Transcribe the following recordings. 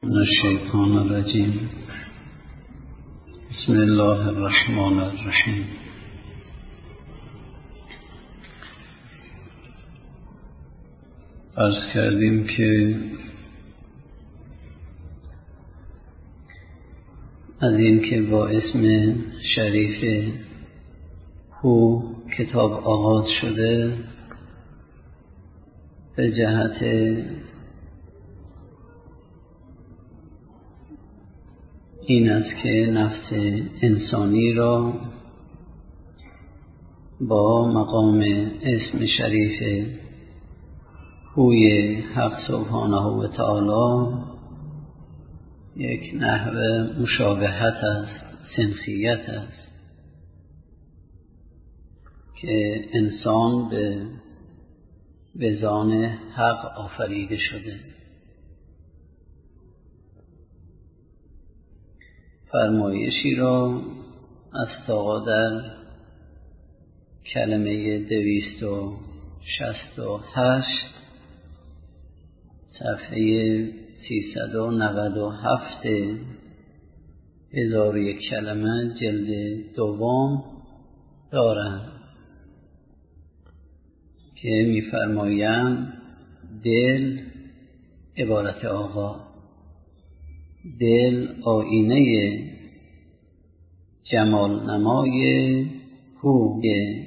من الشیطان الرجیم. بسم الله الرحمن الرحیم. عرض کردیم که از این که با اسم شریف هو کتاب آغاز شده به جهت این است که نفس انسانی را با مقام اسم شریف هوی حق سبحانه و تعالی یک نحو مشابهت است، سنخیت است که انسان به وزان حق آفریده شده. فرمایشی را از آقا در کلمه 268 صفحه 397 1001 کلمه جلد دوم دارند که می‌فرمایند دل، عبارت آقا، دل آینه جمال نمای هو،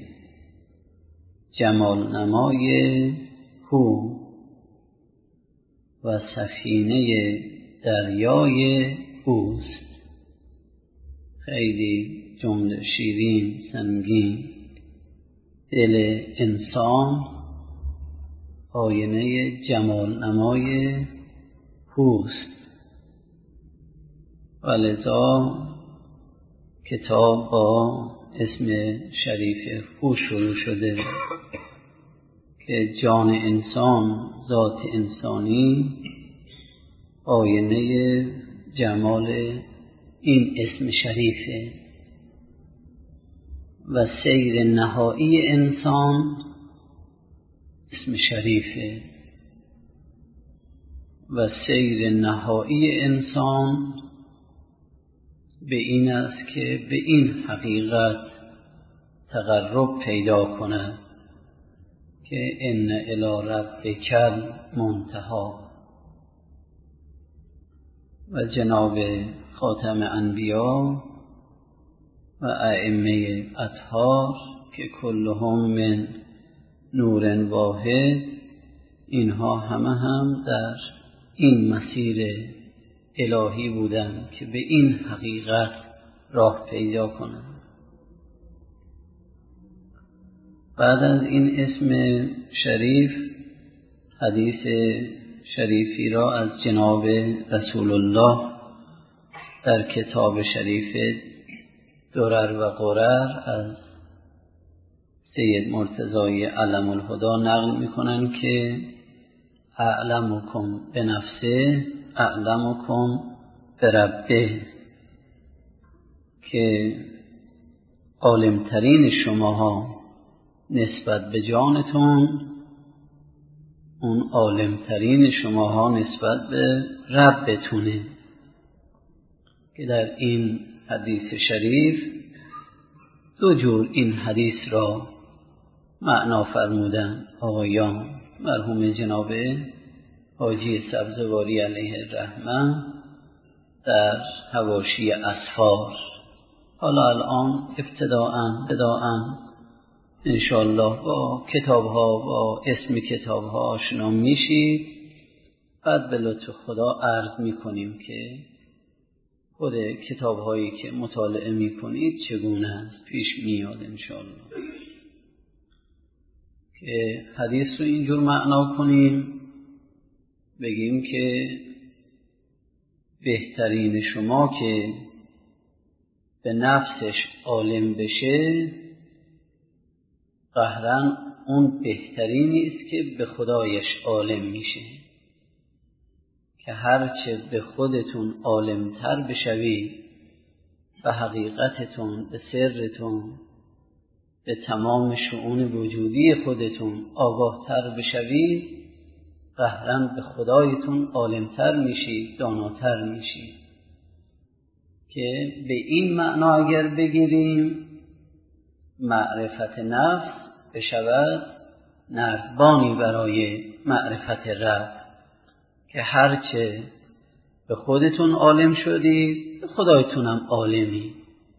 جمال نمای هو و سفینه دریای اوست. خیلی جمله شیرین، سنگین. دل انسان آینه جمال نمای هوست و لذا کتاب با اسم شریف هو شروع شده که جان انسان، ذات انسانی آینه جمال این اسم شریفه و سیر نهایی انسان اسم شریفه و سیر نهایی انسان به این است که به این حقیقت تقرب پیدا کند که ان الی ربک المنتهی و جناب خاتم انبیا و ائمه اطهار که کلهم من نور واحد، اینها همه هم در این مسیر الهی بودند که به این حقیقت راه پیدا کنند. بعد از این اسم شریف حدیث شریفی را از جناب رسول الله در کتاب شریف درر و قرر از سید مرتضی علم الهدی نقل میکنند که اعلمکم به نفسه اعلمکم به ربه، که عالمترین شماها نسبت به جانتون اون عالمترین شماها نسبت به ربتونه، که در این حدیث شریف دو جور این حدیث را معنا فرمودن آقایان مرحوم جناب حاجی سبزواری علیه الرحمه در حواشی اسفار. حالا الان ابتداءً انشاءالله با کتاب‌ها و اسم کتاب‌ها آشنا میشید. بعد به لطف خدا عرض میکنیم که خود کتاب‌هایی که مطالعه میکنید چگونه است، پیش میاد انشاءالله. که حدیث رو اینجور معنا کنیم، بگیم که بهترین شما که به نفسش عالم بشه قهرن اون بهترینی است که به خدایش عالم میشه، که هرچه به خودتون عالمتر بشوید، به حقیقتتون، به سرتون، به تمام شؤون وجودی خودتون آگاهتر بشوید، قهراً به خدایتون عالمتر میشید، داناتر میشید. که به این معنا اگر بگیریم معرفت نفس بشود نردبانی برای معرفت رب، که هرچه به خودتون عالم شدید به خدایتونم عالمی.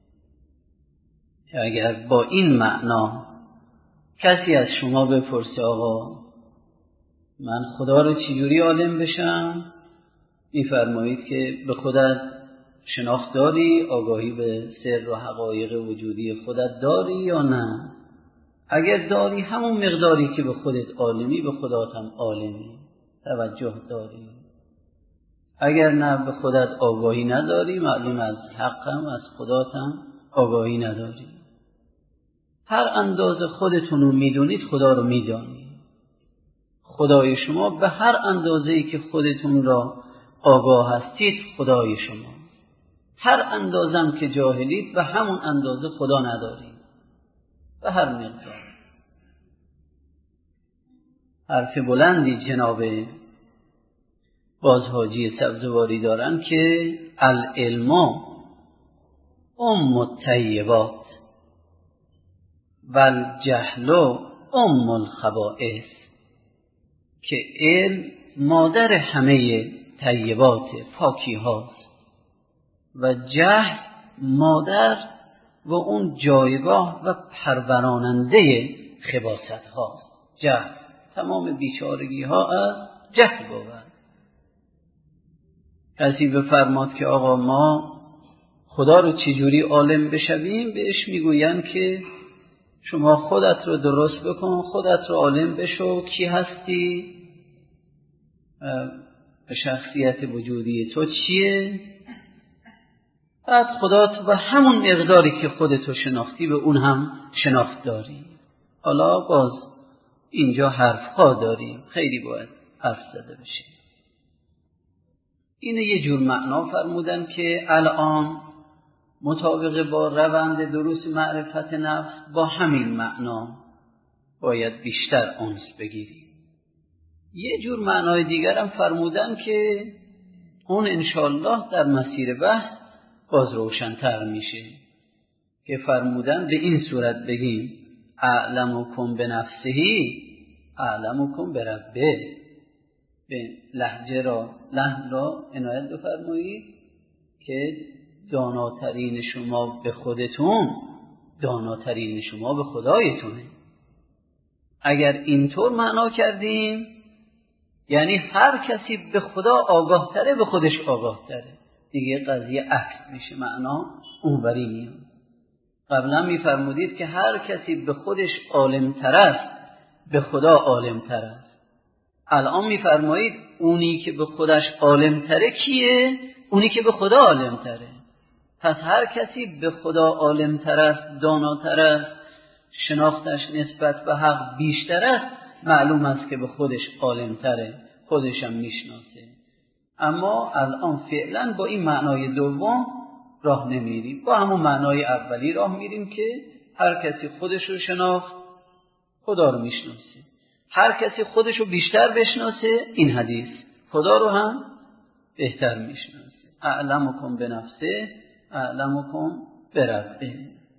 که اگر با این معنا کسی از شما بپرسه آقا من خدا رو چجوری عالم بشم، می‌فرمایید که به خودت شناخت داری، آگاهی به سر و حقایق وجودی خودت داری یا نه؟ اگر داری همون مقداری که به خودت عالمی به خدات هم عالمی توجه داری. اگر نه به خودت آگاهی نداری، معلوم از حقم از خدات هم آگاهی نداری. هر اندازه خودتون رو میدونید خدا رو میدانید. خدای شما به هر اندازه‌ای که خودتون را آگاه هستید خدای شما. هر اندازم که جاهلید به همون اندازه خدا ندارید، به هر مقدار. حرف بلندی جناب باز حاجی سبزواری دارن که العلم ام الطیبات و الجهل ام الخبائث، که علم مادر همه طیبات پاکی هاست و جهل مادر و اون جایگاه و پروراننده خباثت هاست. جهل تمام بیچارگی ها از جهل بود. کسی بفرماد که آقا ما خدا رو چجوری عالم بشویم، بهش میگوین که شما خودت رو درست بکن، خودت رو عالم بشو، کی هستی، به شخصیت وجودی تو چیه، بعد خدا و همون مقداری که خودتو شناختی به اون هم شناخت داری. حالا باز اینجا حرف‌ها داریم، خیلی باید حرف زده بشه. اینه یه جور معنا فرمودن که الان مطابق با روند دروس معرفت نفس با همین معنا باید بیشتر انس بگیریم. یه جور معنای دیگر هم فرمودن که اون انشالله در مسیر بحث باز روشن‌تر میشه، که فرمودن به این صورت بگیم اعلمکم بنفسهی اعلمکم بربه. به لهجه را عنایت بفرمایید که داناترین شما به خودتون داناترین شما به خدایتونه. اگر اینطور معنا کردیم یعنی هر کسی به خدا آگاه تره به خودش آگاه تره، دیگه قضیه عکس میشه، معنا اونوری میاد. قبلا میفرمودید که هر کسی به خودش عالم تر است به خدا عالم تر است. الان میفرمایید اونی که به خودش عالم تره کیه؟ اونی که به خدا عالم تره. پس هر کسی به خدا عالم تر است، داناتر است، شناختش نسبت به حق بیشتر است، معلوم است که به خودش عالم تره، خودش هم میشناسه. اما الان فعلا با این معنای دوم راه نمیریم، با همون معنای اولی راه میریم که هر کسی خودش رو شناخت خدا رو میشناسه. هر کسی خودش رو بیشتر بشناسه، این حدیث خدا رو هم بهتر میشناسه. اعلمکم بنفسه اعلمکم بربه.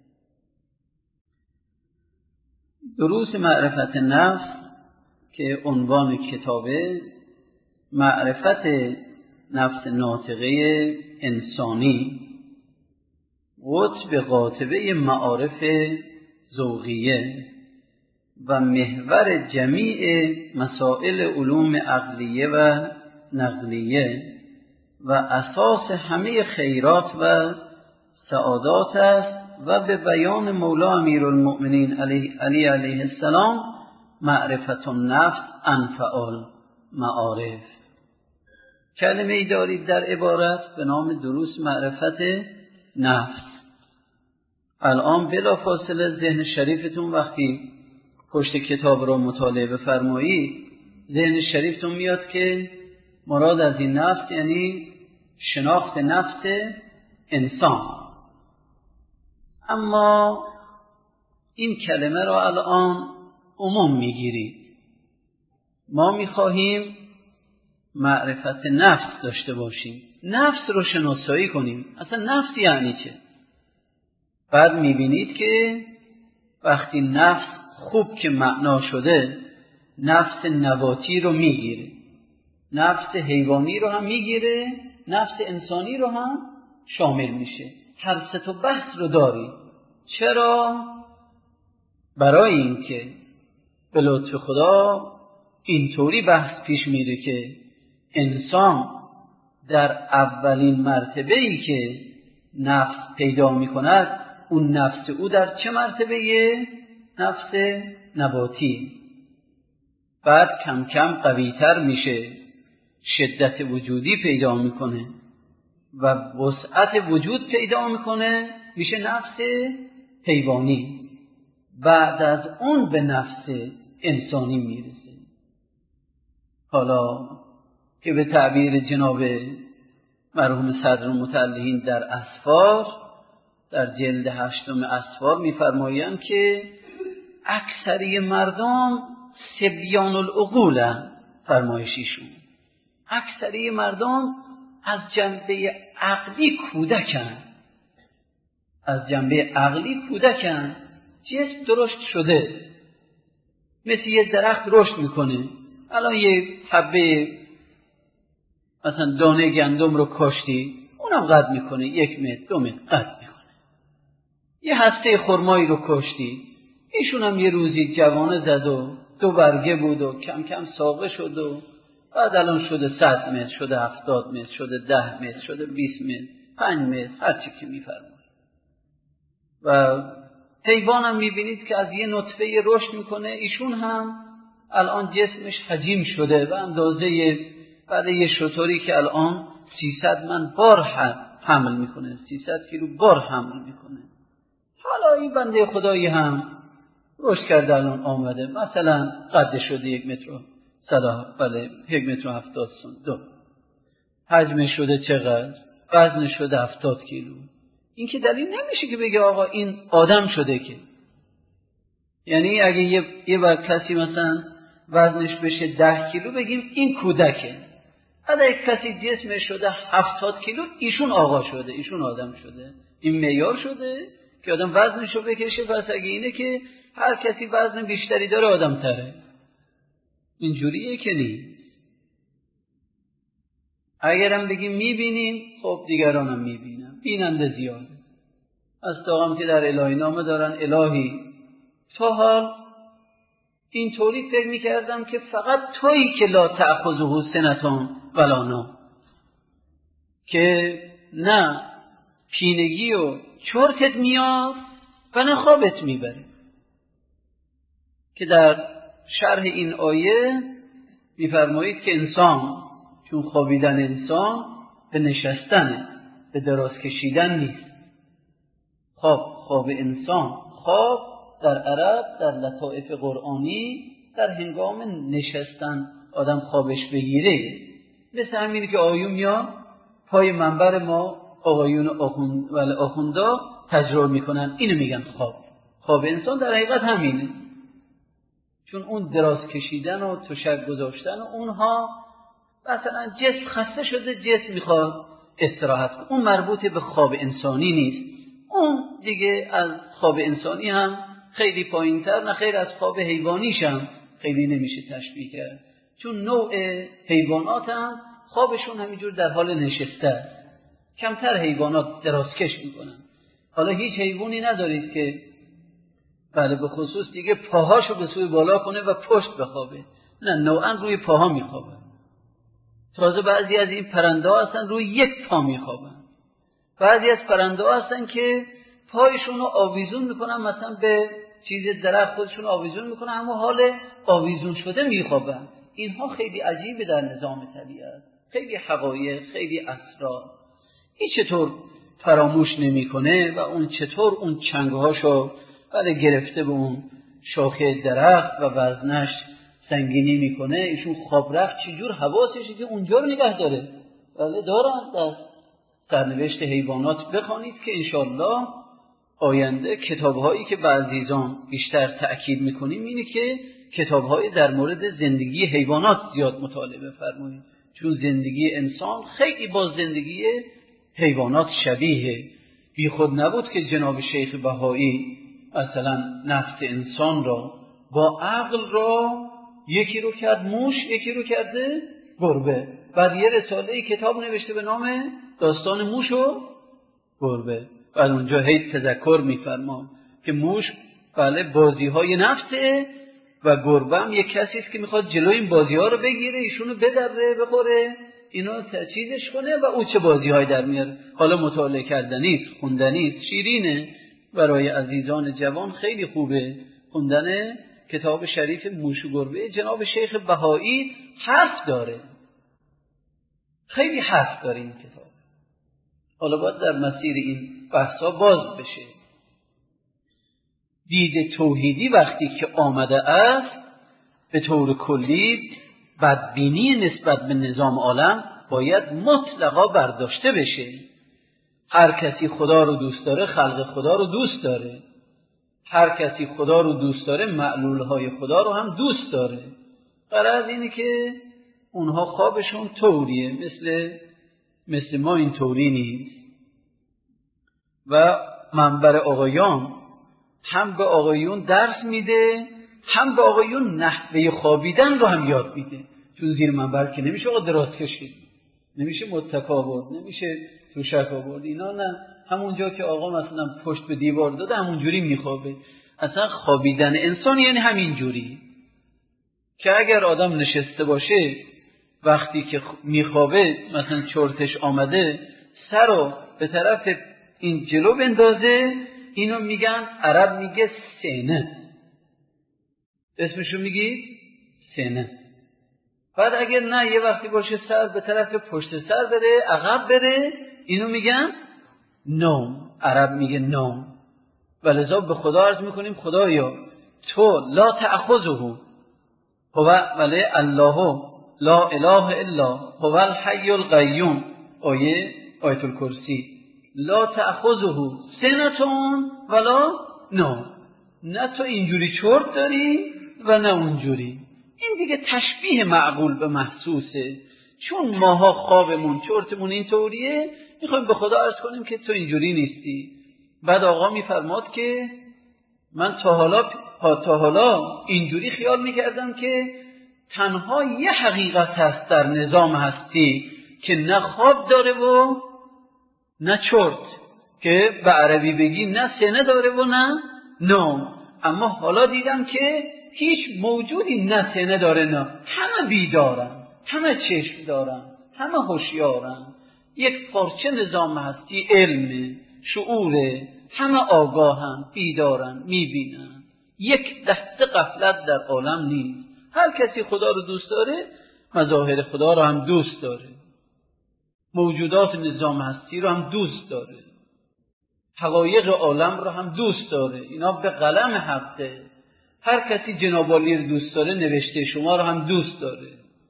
دروس معرفت نفس که عنوان کتابه معرفت نفس ناطقه انسانی، قطب قاطبه معارف ذوقیه و محور جمیع مسائل علوم عقلیه و نقلیه و اساس همه خیرات و سعادات است و به بیان مولا امیرالمؤمنین علی علیه السلام معرفت النفس انفع المعارف. کلمه ای دارید در عبارت به نام دروس معرفت نفس. الان بلا فاصله ذهن شریفتون وقتی پشت کتاب رو مطالعه بفرمایید ذهن شریفتون میاد که مراد از این نفس یعنی شناخت نفس انسان. اما این کلمه را الان عموم میگیرید. ما میخواهیم معرفت نفس داشته باشیم، نفس رو شناسایی کنیم. اصلا نفس یعنی چه؟ بعد میبینید که وقتی نفس خوب که معنا شده، نفس نباتی رو میگیره، نفس حیوانی رو هم میگیره، نفس انسانی رو هم شامل میشه. هر سه تا بحث رو داری. چرا؟ برای اینکه به لطف خدا اینطوری بحث پیش میره که انسان در اولین مرتبه‌ای که نفس پیدا میکند، اون نفس او در چه مرتبه‌ایه؟ نفس نباتی. بعد کم کم قوی‌تر میشه، شدت وجودی پیدا میکنه و وسعت وجود پیدا میکنه، میشه نفس حیوانی. بعد از اون به نفس انسانی میرسه. حالا که به تعبیر جناب مرحوم صدرالمتعلقین در اسفار، در جلد 8 اسفار میفرمایند که اکثری مردم سبیان العقول، فرمایشیشون اکثری مردم از جنبه عقلی کودکن، از جنبه عقلی کودکن. جسم درشت شده، مثل یه درخت رشد میکنه. الان یه حبه مثلا دانه گندم رو کاشتی، اونم قد میکنه، 1 متر 2 متر قد میکنه. یه هسته خرمایی رو کاشتی، ایشون هم یه روزی جوانه زد و 2 برگه بود و کم کم ساقه شد و بعد الان شده 100 متر، شده 70 متر، شده 10 متر، شده 20 متر، 5 متر، هر چی که میفرماید. و حیوان هم میبینید که از یه نطفه رشد میکنه، ایشون هم الان جسمش حجیم شده و اندازه بعد یه شتری که الان 300 من بار حمل میکنه، 300 کیلو بار حمل میکنه. حالا این بنده خدایی هم رشد کرده، الان آمده مثلا قد شده 1 متر و 1 متر و 70 سانتی، حجم شده چقدر؟ وزن شده 70 کیلو. این که دلیل نمیشه که بگه آقا این آدم شده که. یعنی اگه یه بار کسی مثلا وزنش بشه 10 کیلو بگیم این کودکه. اگه کسی جسمش شده 70 کیلو ایشون آقا شده، ایشون آدم شده. این معیار شده که آدم وزنشو بکشه. پس اگه اینه که هر کسی وزن بیشتری داره آدم تره. اینجوریه که نیست. اگرم بگیم میبینیم، خب دیگران هم میبینن، بیننده زیاده. از تاقم که در الهی نامه دارن، الهی تا حال اینطوری فکر میکردم که فقط تویی که لا تأخذه سنة ولا نوم، که نه پینگی و چرتت میاد و نه خوابت میبره. که در شرح این آیه میفرمایید که انسان، چون خوابیدن انسان به نشستنه، به دراز کشیدن نیست. خواب انسان، خواب در عرب در لطائف قرآنی در هنگام نشستن آدم خوابش بگیره. مثل همینی که آیون میان پای منبر ما آقایون آخوندا تجربه میکنن، اینو میگن خواب انسان در حقیقت همینه. چون اون دراز کشیدن و تشک گذاشتن و اونها، مثلا جسم خسته شده، جسم میخواد استراحت کنه، اون مربوط به خواب انسانی نیست. اون دیگه از خواب انسانی هم خیلی پایین‌تر، نه خیر از خواب حیوانیش هم خیلی نمیشه تشبیه کرد. چون نوع حیوانات هم خوابشون همینجور در حال نشسته است. کمتر حیوانات درازکش میکنن. حالا هیچ حیوانی ندارید که بله به خصوص دیگه پاهاشو به سوی بالا کنه و پشت بخوابه. نه، نوعا روی پاها میخوابه. تازه بعضی از این پرنده ها هستن روی یک پا میخوابن. بعضی از پرنده ها هستن که پایشون رو آویزون میکنن، مثلا به چیز درخت خودشون آویزون میکنن، اما حال آویزون شده میخوابن. اینها خیلی عجیبه در نظام طبیعت، خیلی حقایق، خیلی اسرار. این چطور فراموش نمیکنه و اون چطور اون چنگهاشو بعد گرفته به اون شاخه درخت و وزنش سنگینی میکنه. ایشون خواب رفت چجور حواسشه که اونجا رو نگه داره. بله دارن. در سرنوشت حیوانات بخوانید که انشاءالله آینده کتابهایی که با عزیزان بیشتر تأکید میکنیم اینه که کتابهایی در مورد زندگی حیوانات زیاد مطالعه فرمایید. چون زندگی انسان خیلی با زندگی حیوانات شبیه. بی خود نبود که جناب شیخ بهایی مثلا نفس انسان را با عقل را یکی رو کرد موش، یکی رو کرده گربه. بعد یه رساله کتاب نوشته به نام داستان موش و گربه. بعد اونجا هی تذکر میفرمام که موش بله بازی های نفسه و گربه هم یک کسی است که میخواد جلوی این بازی ها رو بگیره، ایشونو بدره بخوره، اینا تجهیزش کنه و او چه بازی های در میاره. حالا مطالعه کردنی است، خوندنی است، شیرینه برای عزیزان جوان، خیلی خوبه خوندن کتاب شریف موش و گربه جناب شیخ بهایی. حرف داره، خیلی حرف داره این کتاب. حالا باید در مسیر این بحثا باز بشه. دید توحیدی وقتی که آمده است، به طور کلی بدبینی نسبت به نظام عالم باید مطلقا برداشته بشه. هر کسی خدا رو دوست داره خلق خدا رو دوست داره، هر کسی خدا رو دوست داره معلولهای خدا رو هم دوست داره. غرض اینه که اونها خوابشون طوریه، مثل ما این طوری نیست. و منبر آقایان هم به آقایون درس میده، هم به آقایون نحوه خوابیدن رو هم یاد میده. چون زیر منبر که نمیشه آقا دراز کشید، نمیشه متکا بود، نمیشه توشک آورد، اینا نه. همونجا که آقا مثلا پشت به دیوار داده همونجوری میخوابه. اصلا خوابیدن انسان یعنی همینجوری که اگر آدم نشسته باشه وقتی که میخوابه مثلا چرتش آمده سر رو به طرف این جلو بندازه، اینو میگن، عرب میگه سینه، اسمشو میگی سینه. بعد اگر نه یه وقتی باشه سر به طرف پشت سر بره، عقب بره، اینو میگن نوم، عرب میگه نوم. ولذا به خدا عرض میکنیم خدایا تو لا تأخذه هو ولی الله لا اله الا هو الحی القیوم، آیت الکرسی، لا تأخذه سنتون ولا نوم. نه تو اینجوری چرت داری و نه اونجوری. این دیگه تشبیه معقول به محسوسه. چون ماها خوابمون چرتمون اینطوریه، میخوایم به خدا عرض کنیم که تو اینجوری نیستی. بعد آقا میفرماد که من تا حالا اینجوری خیال میکردم که تنها یه حقیقت هست در نظام هستی که نه خواب داره و نه چرت، که به عربی بگی نه سینه داره و نه نوم. اما حالا دیدم که هیچ موجودی نه سینه داره نه، همه بیدارن، همه چشم دارن، همه هوشیارن. یک پارچه نظام هستی علم، شعور، همه آگاهن، بیدارن، میبینن. یک دسته غفلت در عالم نیست. هر کسی خدا رو دوست داره مظاهر خدا رو هم دوست داره، موجودات نظام هستی رو هم دوست داره، حقایق عالم رو هم دوست داره. اینا به قلم حقه. هر کسی جناب عالی رو دوست داره نوشته شما رو هم دوست داره.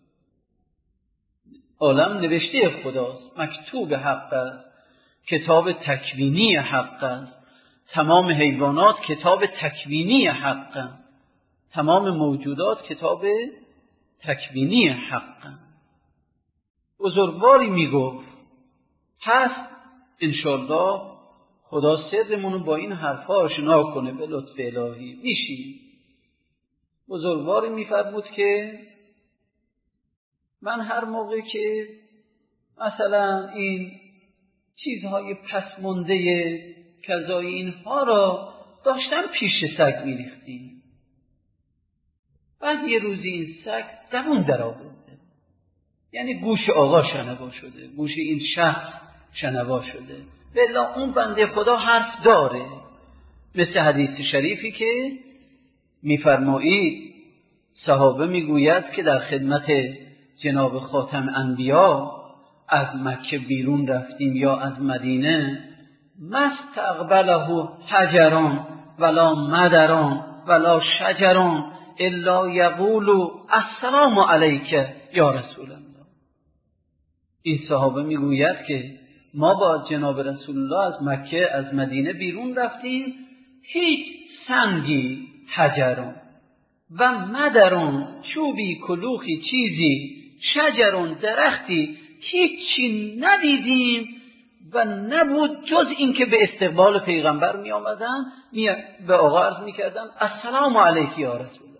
عالم نوشته خداست، مکتوب حق است، کتاب تکوینی حق است. تمام حیوانات کتاب تکوینی حق است، تمام موجودات کتاب تکوینی حق است. بزرگواری میگفت پس انشالله خدا سرمونو با این حرفا آشنا کنه به لطف الهی. میشیم بزرگواری میفرمود که من هر موقع که مثلا این چیزهای پسمانده کذای اینها را داشتم پیش سگ میریختیم. بعد یه روزی این سگ زبون در آورده، یعنی گوش آقا شنوا شده، گوش این شخص شنوا شده. بلا اون بنده خدا حرف داره، مثل حدیث شریفی که میفرمایید صحابه میگوید که در خدمت جناب خاتم انبیا از مکه بیرون رفتیم یا از مدینه، مستقبله حجران ولا مدران ولا شجران الا یقول السلام علیک یا رسول الله. این صحابه میگوید که ما با جناب رسول الله از مکه از مدینه بیرون رفتیم، هیچ سنگی، حجران و مدران، چوبی، کلوخی، چیزی، شجرون درختی هیچی ندیدیم و نبود جز این که به استقبال پیغمبر می آمدن به آقا عرض می کردن السلام علیک یا رسول الله.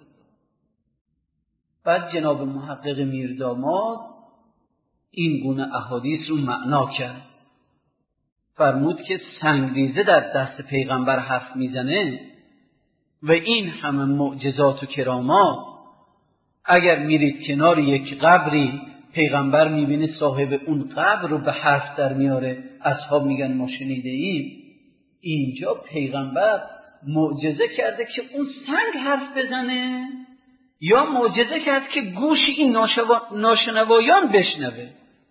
بعد جناب محقق میرداماد این گونه احادیث رو معنا کرد، فرمود که سنگریزه در دست پیغمبر حرف میزنه و این همه معجزات و کرامات، اگر میرید کنار یک قبری پیغمبر میبینه صاحب اون قبر رو به حرف در میاره، اصحاب میگن ما شنیده ایم. اینجا پیغمبر معجزه کرده که اون سنگ حرف بزنه یا معجزه کرد که گوش این ناشنوایان بشنوه؟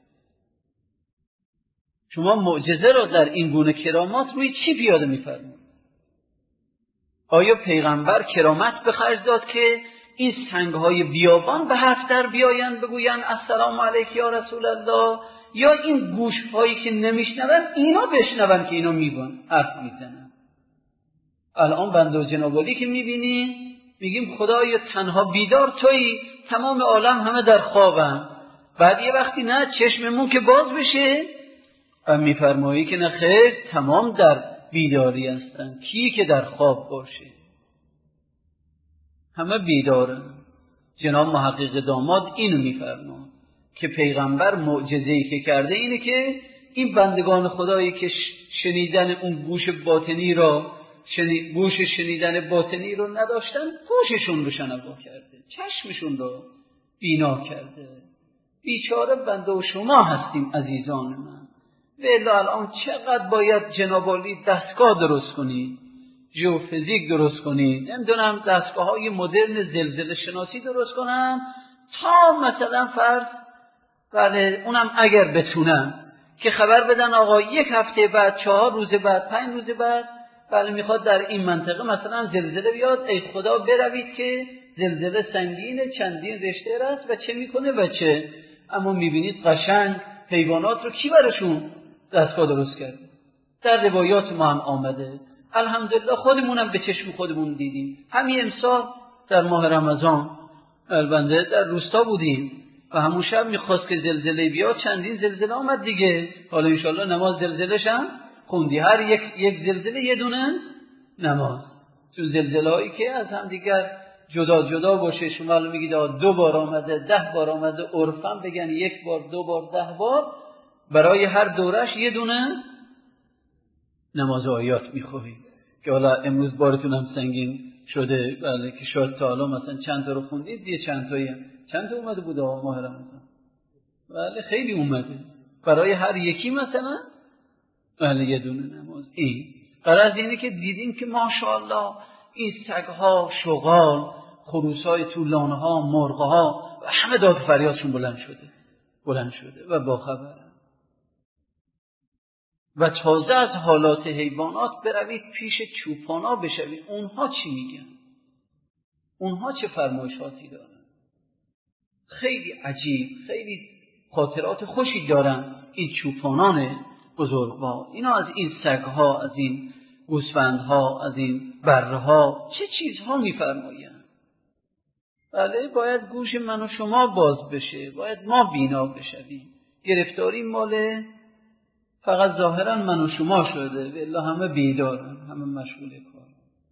شما معجزه را در این گونه کرامات روی چی پیاده می‌فرمایید؟ آیا پیغمبر کرامت به خرج داد که این سنگ‌های بیابان به حرف در بیایند بگویند السلام علیک یا رسول الله، یا این گوش‌هایی که نمیشنون اینا بشنون که اینا حرف میزنن؟ الان بنده و جناب علی که میبینیم میگیم خدایا تنها بیدار تویی، تمام عالم همه در خوابن. بعد یه وقتی نه چشممون که باز بشه و میفرمایی که نه خیر، تمام در بیداری هستن. کی که در خواب باشه؟ همه بیدارن. جناب محقق داماد اینو میفرماد که پیغمبر معجزه‌ای که کرده اینه که این بندگان خدایی که شنیدن اون گوش باطنی را گوش شنیدن باطنی رو نداشتن، گوششون رو شنوا کرده، چشمشون رو بینا کرده. بیچاره بنده و شما هستیم عزیزان من. والا الان چقدر باید جناب عالی دستگاه درست کنید، ژئوفیزیک درست کنید، نمیدونم دستگاه‌های مدرن زلزله شناسی درست کنن تا مثلا فرض بله اونم اگر بتونن که خبر بدن آقا یک هفته بعد، 4 روز بعد، 5 روز بعد بله میخواد در این منطقه مثلا زلزله بیاد، ای خدا بروید که زلزله سنگینه، چندین رشته است و چه میکنه و چه. اما میبینید قشنگ حیوانات رو کی براشون دستگاه درست کرده؟ در روایات ما هم آمده، الحمدلله خودمونم به چشم خودمون دیدیم. همین امسال در ماه رمضان البته در روستا بودیم و همون شب میخواست که زلزله بیاد، چندین زلزله آمد دیگه. حالا انشالله نماز زلزله‌ش هم خوندی، هر یک زلزله یه دونه نماز، چون زلزله هایی که از هم دیگر جدا جدا باشه. شما الان میگید 2 بار آمده، 10 بار آمده، عرفاً بگن 1 بار، 2 بار، 10 بار، برای هر دورش یه دونه نماز آیات میخونید که حالا امروز بارتون هم سنگین شده، بله که شاید تا حالا مثلا چند تا رو خوندید، یه چند تا اومده بود ماه رمضان، بله خیلی اومده، برای هر یکی مثلا بله یه دونه نماز. این غرض اینه که دیدیم که ماشاءالله این سگها، شغال، خروسای طولانها، مرغها و همه داد فریادشون بلند شده و باخبر. و تازه از حالات حیوانات بروید پیش چوپانا بشوید، اونها چی میگن، اونها چه فرمایشاتی دارن. خیلی عجیب، خیلی خاطرات خوشی دارن این چوپانان بزرگوار. اینا از این سگها، از این گوسفندها، از این برها چه چیزها میفرمایند. بله باید گوش من و شما باز بشه، باید ما بینا بشویم. گرفتاری مال فقط ظاهرا من و شما شده، والله همه بیدارن، همه مشغول کار.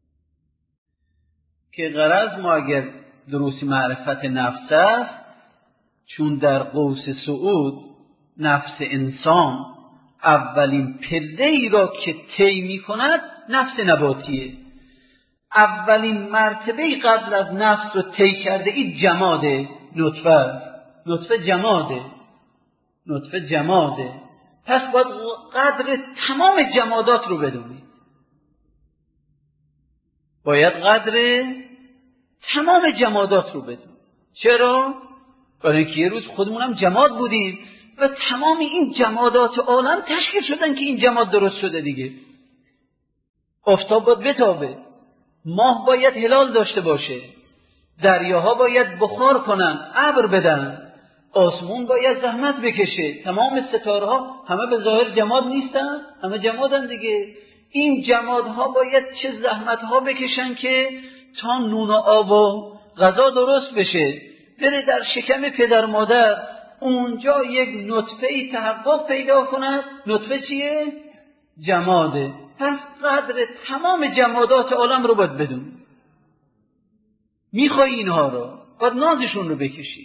که غرض ما اگر دروس معرفت نفس است، چون در قوس صعود نفس انسان اولین پله‌ای را که طی می‌کند نفس نباتیه. اولین مرتبه قبل از نفس رو طی کرده این جماده، نطفه جماده. پس باید قدر تمام جمادات رو بدونید. چرا؟ برای اینکه یه روز خودمونم جماد بودیم و تمام این جمادات عالم تشکیل شدن که این جماد درست شده دیگه. آفتاب باید بتابه، ماه باید هلال داشته باشه، دریاها باید بخار کنن، ابر بدن، آسمون باید زحمت بکشه، تمام ستاره ها همه به ظاهر جماد نیستن، همه جمادن دیگه. این جمادها باید چه زحمت ها بکشن که تا نون و آب و غذا درست بشه، بره در شکم پدر مادر اونجا یک نطفه‌ای تحقق پیدا کند. نطفه چیه؟ جماده. پس قدر تمام جمادات عالم رو باید بدون. میخوای اینها رو، باید نازشون رو بکشی.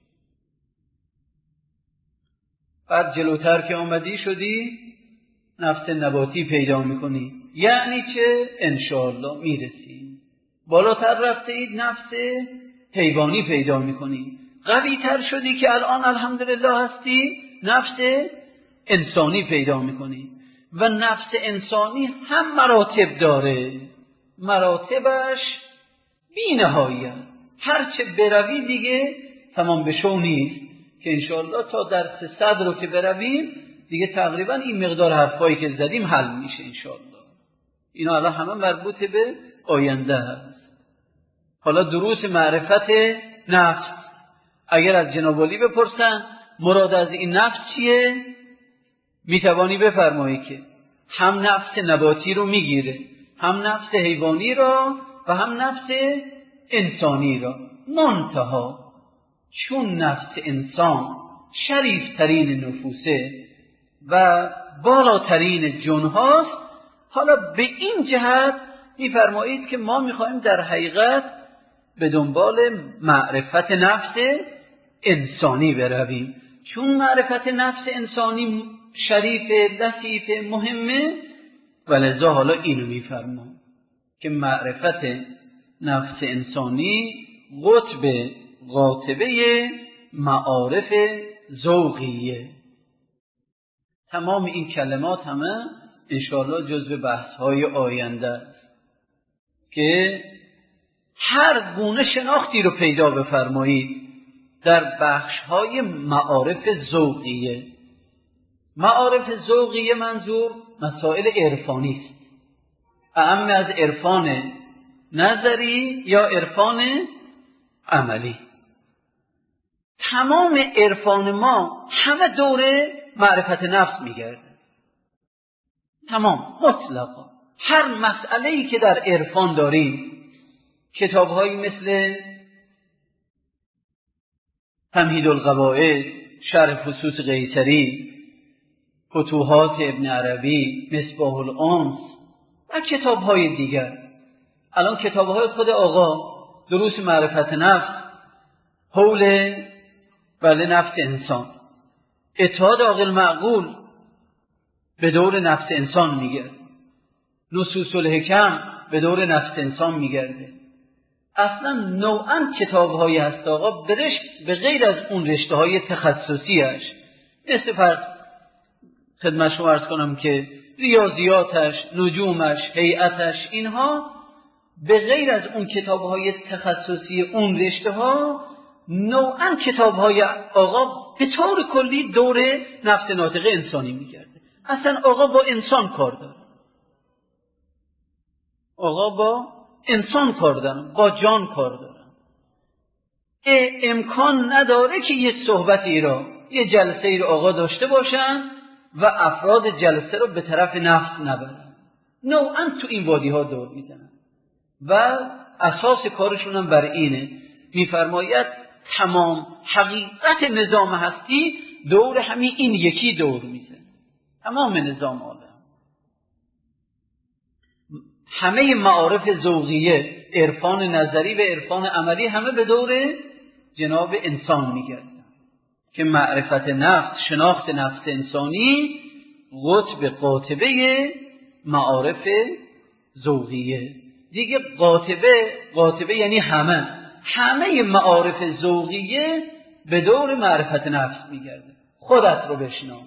بعد جلوتر که آمدی شدی نفس نباتی پیدا میکنی، یعنی که انشاءالله میرسی. بالاتر رفتید نفس حیوانی پیدا میکنی. قوی تر شدی که الان الحمدلله هستی، نفس انسانی پیدا میکنی. و نفس انسانی هم مراتب داره، مراتبش بی نهایت. هرچه بروی دیگه تمام بشو نیست، که انشاءالله تا درس 100 رو که برویم دیگه تقریبا این مقدار حرفایی که زدیم حل میشه انشاءالله. اینا الان همه مربوط به آینده هست. حالا دروس معرفت نفس، اگر از جناب علی بپرسن مراد از این نفس چیه، میتوانی بفرمایی که هم نفس نباتی رو میگیره، هم نفس حیوانی را و هم نفس انسانی را. منتها چون نفس انسان شریفترین نفوسه و بالاترین جن هاست، حالا به این جهت میفرمایید که ما میخوایم در حقیقت به دنبال معرفت نفس انسانی برویم. چون معرفت نفس انسانی شریف، لطیف، مهمه، ولذا حالا اینو میفرما که معرفت نفس انسانی قطب قاطبه معارف ذوقیه. تمام این کلمات همه انشاءالله جزو بحث‌های آینده است که هر گونه شناختی رو پیدا بفرمایید در بخش‌های معارف ذوقیه. معارف ذوقیه منظور مسائل عرفانی است، اعم از عرفان نظری یا عرفان عملی. تمام عرفان ما همه دوره معرفت نفس میگرده، تمام مطلقا. هر مسئله‌ای که در عرفان داریم، کتاب‌هایی مثل تمهید القواعد، شرح فصوص قیصری، فتوحات ابن عربی، مصباح الانس و کتاب‌های دیگر. الان کتاب‌های خود آقا دروس معرفت نفس، حول نفس انسان، اتحاد عاقل معقول به دور نفس انسان میگرده، نصوص الحکم به دور نفس انسان میگرده. اصلا نوعاً کتاب‌هایی هست آقا به غیر از اون رشته‌های تخصصیش، مثل فرض خدمت شما عرض کنم که ریاضیاتش، نجومش، هیئتش، اینها به غیر از اون کتاب‌های تخصصی اون رشته‌ها نوعاً کتاب‌های آقا به طور کلی دور نفس ناطقه انسانی میگرده. اصلا آقا با انسان کار داره، آقا با انسان کار دارن، با جان کار دارن. امکان نداره که یک صحبتی را، یک جلسه را آقا داشته باشن و افراد جلسه رو به طرف نفس نبرن. نوعاً تو این وادی ها دور میزنن و اساس کارشون هم بر اینه. میفرماید تمام حقیقت نظام هستی دور همین این یکی دور میزنه، تمام نظام عالم. همه معارف ذوقیه، عرفان نظری و عرفان عملی، همه به دور جناب انسان میگردن که معرفت نفس، شناخت نفس انسانی قطب قاطبه معارف ذوقیه. دیگه قاطبه یعنی همه معارف ذوقیه به دور معرفت نفس میگرده. خودت رو بشناس.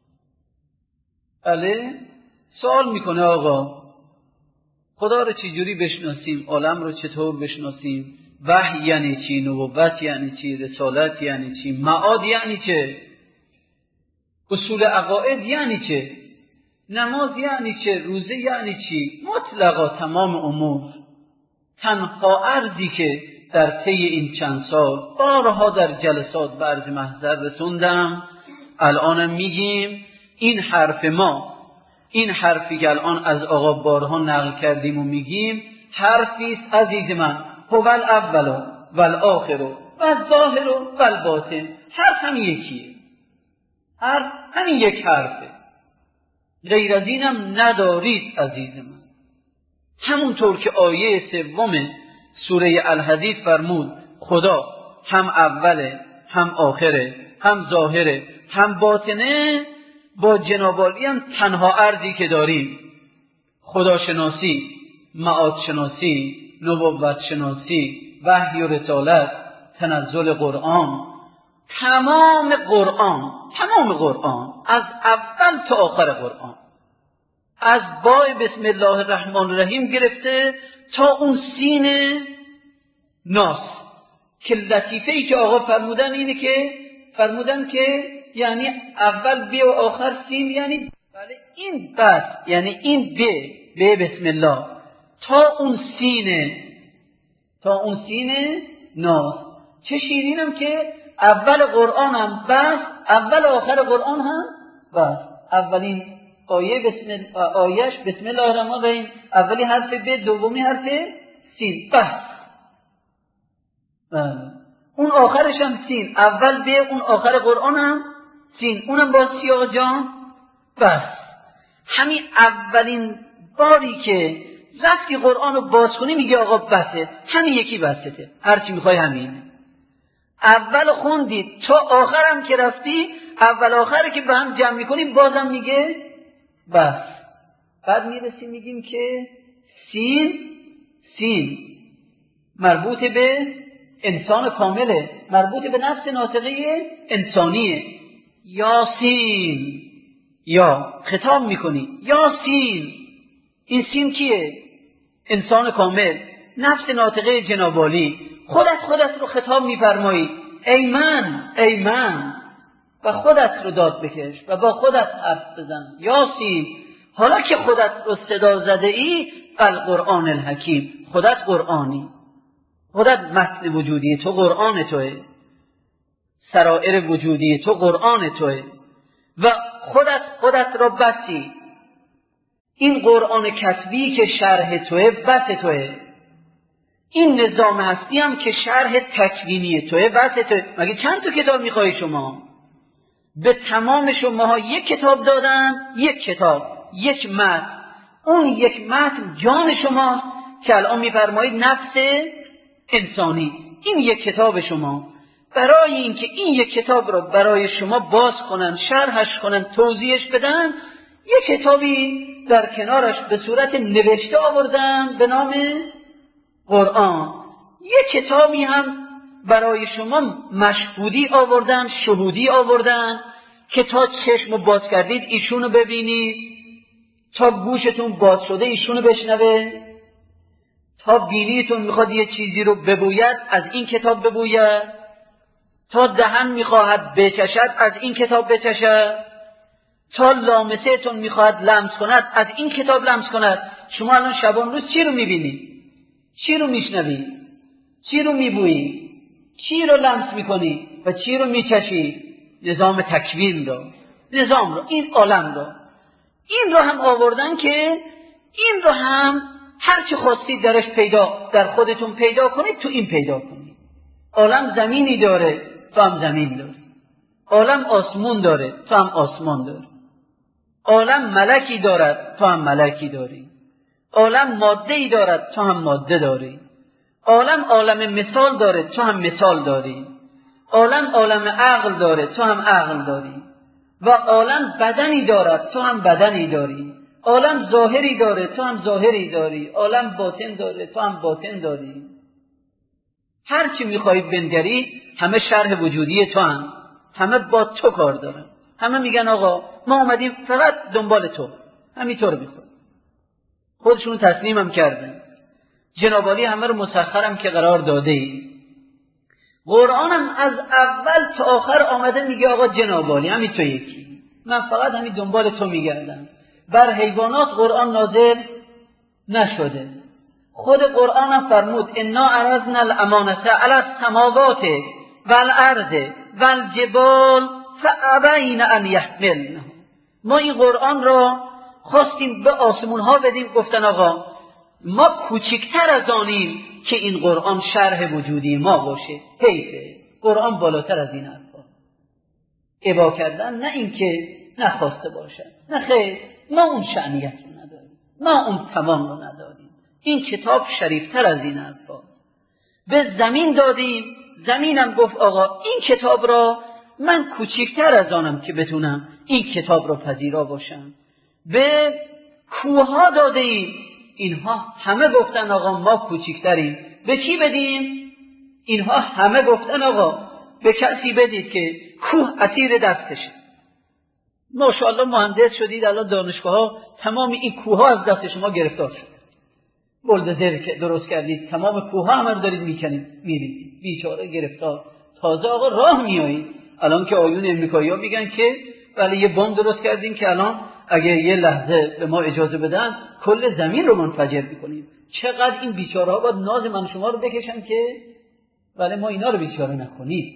بله، سوال میکنه آقا خدا رو چجوری بشناسیم؟ عالم رو چطور بشناسیم؟ وحی یعنی چی؟ نبوت یعنی چی؟ رسالت یعنی چی؟ معاد یعنی چه؟ اصول عقاید یعنی چه؟ نماز یعنی چه؟ روزه یعنی چی؟ مطلقا تمام امور. تنها عرضی که در طی این چند سال بارها در جلسات به عرض محضر رسوندم، الانم میگیم، این حرف ما، این حرفی که الان از آقا بارها نقل کردیم و میگیم، حرفی است عزیز من، هو الاول والآخر و ظاهر و الباطن، حرف همین یکیه، حرف همین یک حرفه، غیر از اینم ندارید عزیز من. همونطور که آیه 3 سوره الحدید فرمود خدا هم اوله، هم آخره، هم ظاهره، هم باطنه، با جناب عالی هم تنها ارزی که داریم خداشناسی، معاد شناسی، نبوت شناسی، وحی و رسالت، تنزل قرآن، تمام قرآن از اول تا آخر قرآن، از بای بسم الله الرحمن الرحیم گرفته تا اون سین ناس که لطیفه‌ای که آقا فرمودن اینه که فرمودن که یعنی اول ب و آخر سین، یعنی بله این بس، یعنی این ب بسم الله تا اون سین ناس. چه شیرینم که اول قرآن هم بس، اول آخر قرآن هم بس. اولین آیش بسم الله الرحمن الرحیم، اولی حرف ب، دومی حرف سین، بس. اون آخرش هم سین، اول ب، اون آخر قرآن هم سین، اونم با سیاق جان بس. همین اولین باری که رفتی قرآن رو باز کنی میگه آقا بسه، همین یکی بسته، هرچی میخوای همین. اول خوندید تا آخرم که رفتی، اول آخر که به هم جمع میکنی بازم میگه بس. بعد میرسیم میگیم که سین مربوط به انسان کامله، مربوط به نفس ناطقه انسانیه. یاسین، یا خطاب میکنی یاسین، این سین کیه؟ انسان کامل، نفس ناطقه جناب عالی. خودت رو خطاب میفرمایی ای من و خودت رو داد بکش و با خودت حرف بزن. یاسین، حالا که خودت رو صدا زده ای، القرآن الحکیم، خودت قرآنی، خودت متن وجودی تو قرآن توه، سرائر وجودی تو قرآن توه و خودت را بسی. این قرآن کتبی که شرح توه بس توه، این نظام هستی هم که شرح تکوینی توه بس توه. مگه چند تا کتاب میخوایی شما؟ به تمام شماها یک کتاب دادن، یک کتاب، یک متن. اون یک متن جان شماست که الان میفرمایید نفس انسانی. این یک کتاب شما، برای اینکه این یک کتاب رو برای شما باز کنن، شرحش کنن، توضیحش بدن، یک کتابی در کنارش به صورت نوشته آوردن به نام قرآن. یک کتابی هم برای شما مشهودی آوردن، شهودی آوردن که تا چشم باز کردید ایشونو ببینید، تا گوشتون باز شده ایشونو بشنوه، تا بینیتون میخواد یه چیزی رو ببوید از این کتاب ببوید، تا دهن میخواهد بچشد از این کتاب بچشد، تا لامسه تون میخواهد لمس کند از این کتاب لمس کند. شما الان شبان روز چی رو میبینی؟ چی رو میشنوی؟ چی رو میبویی؟ چی رو لمس میکنی؟ و چی رو میچشی؟ نظام تکوین رو، نظام رو، این عالم رو. این رو هم آوردن که این رو هم هر چی خواستید درش در خودتون پیدا کنید، تو این پیدا کنید. عالم زمینی داره، تو هم زمین داری. عالم آسمون داره، تو هم آسمان داری. عالم ملکی دارد، تو هم ملکی داری. عالم ماده‌ای دارد، تو هم ماده داری. عالم مثال داره، تو هم مثال داری. عالم عقل داره، تو هم عقل داری. و عالم بدنی دارد، تو هم بدنی داری. عالم ظاهری داره، تو هم ظاهری داری. عالم باطن داره، تو هم باطن داری. هر چی میخوایی بنگری همه شرح وجودی تو هم، همه با تو کار دارن. همه میگن آقا ما اومدیم فقط دنبال تو، همینطور میخواد. خودشون تسلیم هم کردن. جناب عالی همه رو مسخرم که قرار داده ای. قرآن هم از اول تا آخر آمده میگه آقا جناب عالی همین تو یکی، من فقط همین دنبال تو میگردم. بر حیوانات قرآن نازل نشده. خود قرآن هم فرمود انا عرضنا الامانة علی السماوات والارض والجبال فابین ان یحملنها. ما این قرآن را خواستیم به آسمون ها بدیم، گفتن آقا ما کوچکتر از آنیم که این قرآن شرح وجودی ما باشه. حیفه. قرآن بالاتر از این حرفا. ابا کردن نه اینکه نخواسته باشد، نه خیر، ما اون شأنیت رو نداریم، ما اون توان رو نداریم. این کتاب شریفتر از این حرفا. به زمین دادیم، زمینم گفت آقا این کتاب را من کوچکتر از آنم که بتونم این کتاب را پذیرا باشم. به کوهها دادیم، اینها همه گفتن آقا ما کوچکتریم. به کی بدیم؟ اینها همه گفتن آقا به کسی بدید که کوه اسیر دستشه. ماشاءالله مهندس شدید، الان دانشگاه‌ها تمام این کوه‌ها از دست شما گرفتار شد. بولدوزر که درست کردید، تمام کوه‌ها هم رو دارید میکنید، میرید بیچاره گرفتار. تازه آقا راه میایید. الان که آیون امریکایی‌ها میگن که ولی یه بمب درست کردیم که الان اگه یه لحظه به ما اجازه بدن کل زمین رو منفجر میکنیم. چقدر این بیچاره‌ها باید ناز من شما رو بکشن که ولی ما اینا رو بیچاره نکنید.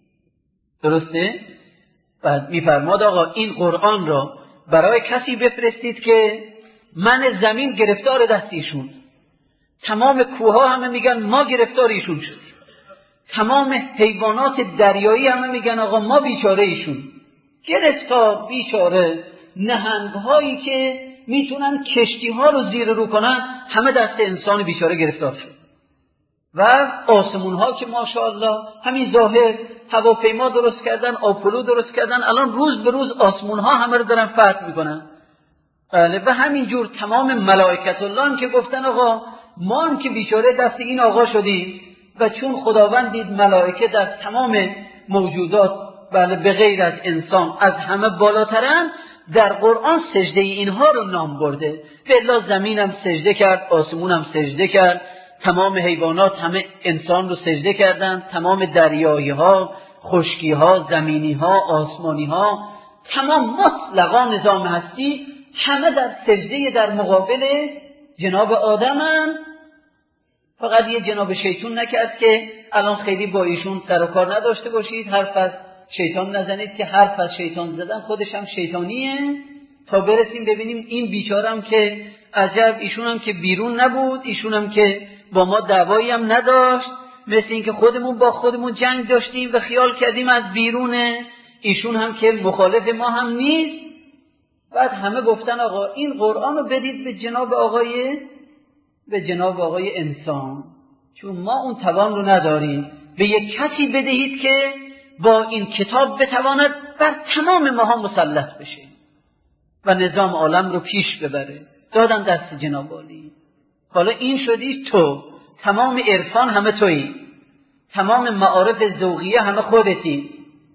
درسته؟ بعد میفرماد آقا این قرآن را برای کسی بفرستید که من زمین گرفتار دست ایشون، تمام کوه‌ها همه میگن ما گرفتار ایشون شد، تمام حیوانات دریایی همه میگن آقا ما بیچاره ایشون گرفتار، بیچاره. نهنگ‌هایی که میتونن کشتی‌ها رو زیر رو کنن همه دست انسان بیچاره گرفتار شد. و آسمون‌ها که ماشاءالله همین ظاهر هواپیما درست کردن، آپولو درست کردن، الان روز به روز آسمون‌ها همه رو دارن فتح میکنن. بله، و همین جور تمام ملائکت الله هم که گفتن آقا ما هم که بیچاره دست این آقا شدیم. و چون خداوند دید ملائکه در تمام موجودات بله به غیر از انسان از همه بالاترن، در قرآن سجده اینها رو نام برده. بلا زمین هم سجده کرد، آسمون هم سجده کرد، تمام حیوانات همه انسان رو سجده کردن، تمام دریایی ها، خشکی ها، زمینی ها، آسمانی ها، تمام مطلقا نظام هستی همه در سجده در مقابل جناب آدمن. فقط یه جناب شیطان نکرد که الان خیلی با ایشون سر و کار نداشته باشید، حرف از شیطان نزنید که حرف از شیطان زدن خودش هم شیطانیه. تا برسیم ببینیم این بیچارم که عجب ایشون هم که بیرون نبود، ایشون هم که با ما دعوایی هم نداشت، مثل این که خودمون با خودمون جنگ داشتیم و خیال کردیم از بیرونه، ایشون هم که مخالف ما هم نیست. بعد همه گفتن آقا این قرآن رو بدید به جناب آقای انسان، چون ما اون توان رو نداریم. به یک کسی بدهید که با این کتاب بتواند بر تمام ماها مسلط بشه و نظام عالم رو پیش ببره. دادن دست جناب عالی. حالا این شدی تو، تمام عرفان همه تویی، تمام معارف ذوقیه همه خودتی.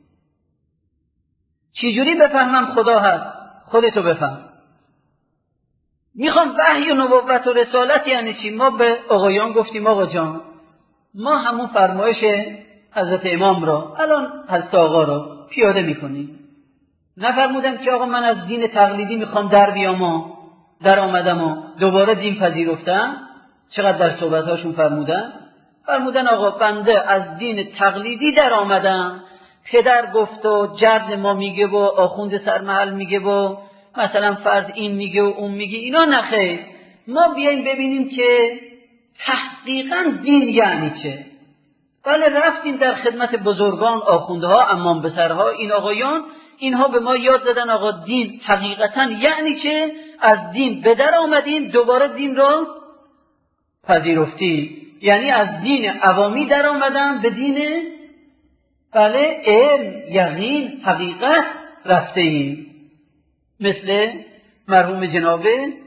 چجوری بفهمم خدا هست؟ خودتو بفهم. میخوام وحی و نبوت و رسالت یعنی چی؟ ما به آقایان گفتیم آقا جان ما همون فرمایش حضرت امام را الان حضرت آقا را پیاده میکنیم. نفرمودم که آقا من از دین تقلیدی میخوام در آمدم و دوباره دین پذیرفتم. چقدر در صحبتهاشون فرمودن آقا بنده از دین تقلیدی در آمدم، پدر گفت و جد ما میگه و آخوند سرمحل میگه و مثلا فرض این میگه و اون میگه، اینا نخیر. ما بیاییم ببینیم که تحقیقا دین یعنی چه. بله رفتیم در خدمت بزرگان، آخوندها، امام بسرها، این آقایان، اینها به ما یاد دادن آقا دین حقیقتا یعنی چه. از دین به در آمدیم، دوباره دین را پذیرفتی، یعنی از دین عوامی در آمدن به دین بله علم، یقین، حقیقت رفته ایم. مثل مرحوم جناب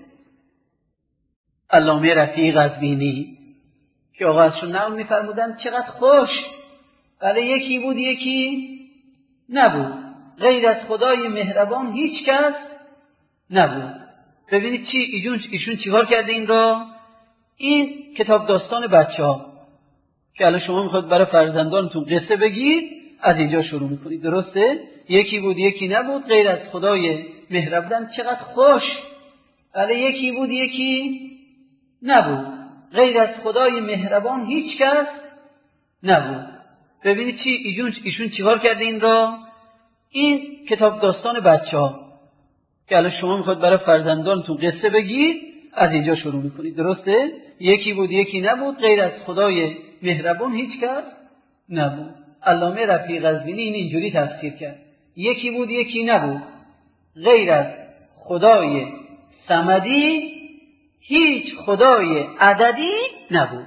علامه رفیع قزوینی که آقا ازشون نقل می‌فرمودن چقدر خوش. بله یکی بود یکی نبود، غیر از خدای مهربان هیچ کس نبود. ببینید ایشون چیکار کرده این را. این کتاب داستان بچه‌ها که الان شما میخواد برای فرزندانتون قصه بگید، از اینجا شروع میکنید. درسته؟ یکی بود یکی نبود، غیر از خدای مهربان چقدر خوش. بله یکی بود یکی نبود، غیر از خدای مهربان هیچ کس نبود. ببینید ایشون چیکار کرده این را. این کتاب داستان بچه‌ها که الان شما میخواد برای فرزندانتون قصه بگید، از اینجا شروع میکنید. درسته؟ یکی بود یکی نبود، غیر از خدای مهربون هیچ کس نبود. علامه رفیع قزوینی اینجوری تفسیر کرد: یکی بود یکی نبود، غیر از خدای صمدی هیچ خدای عددی نبود.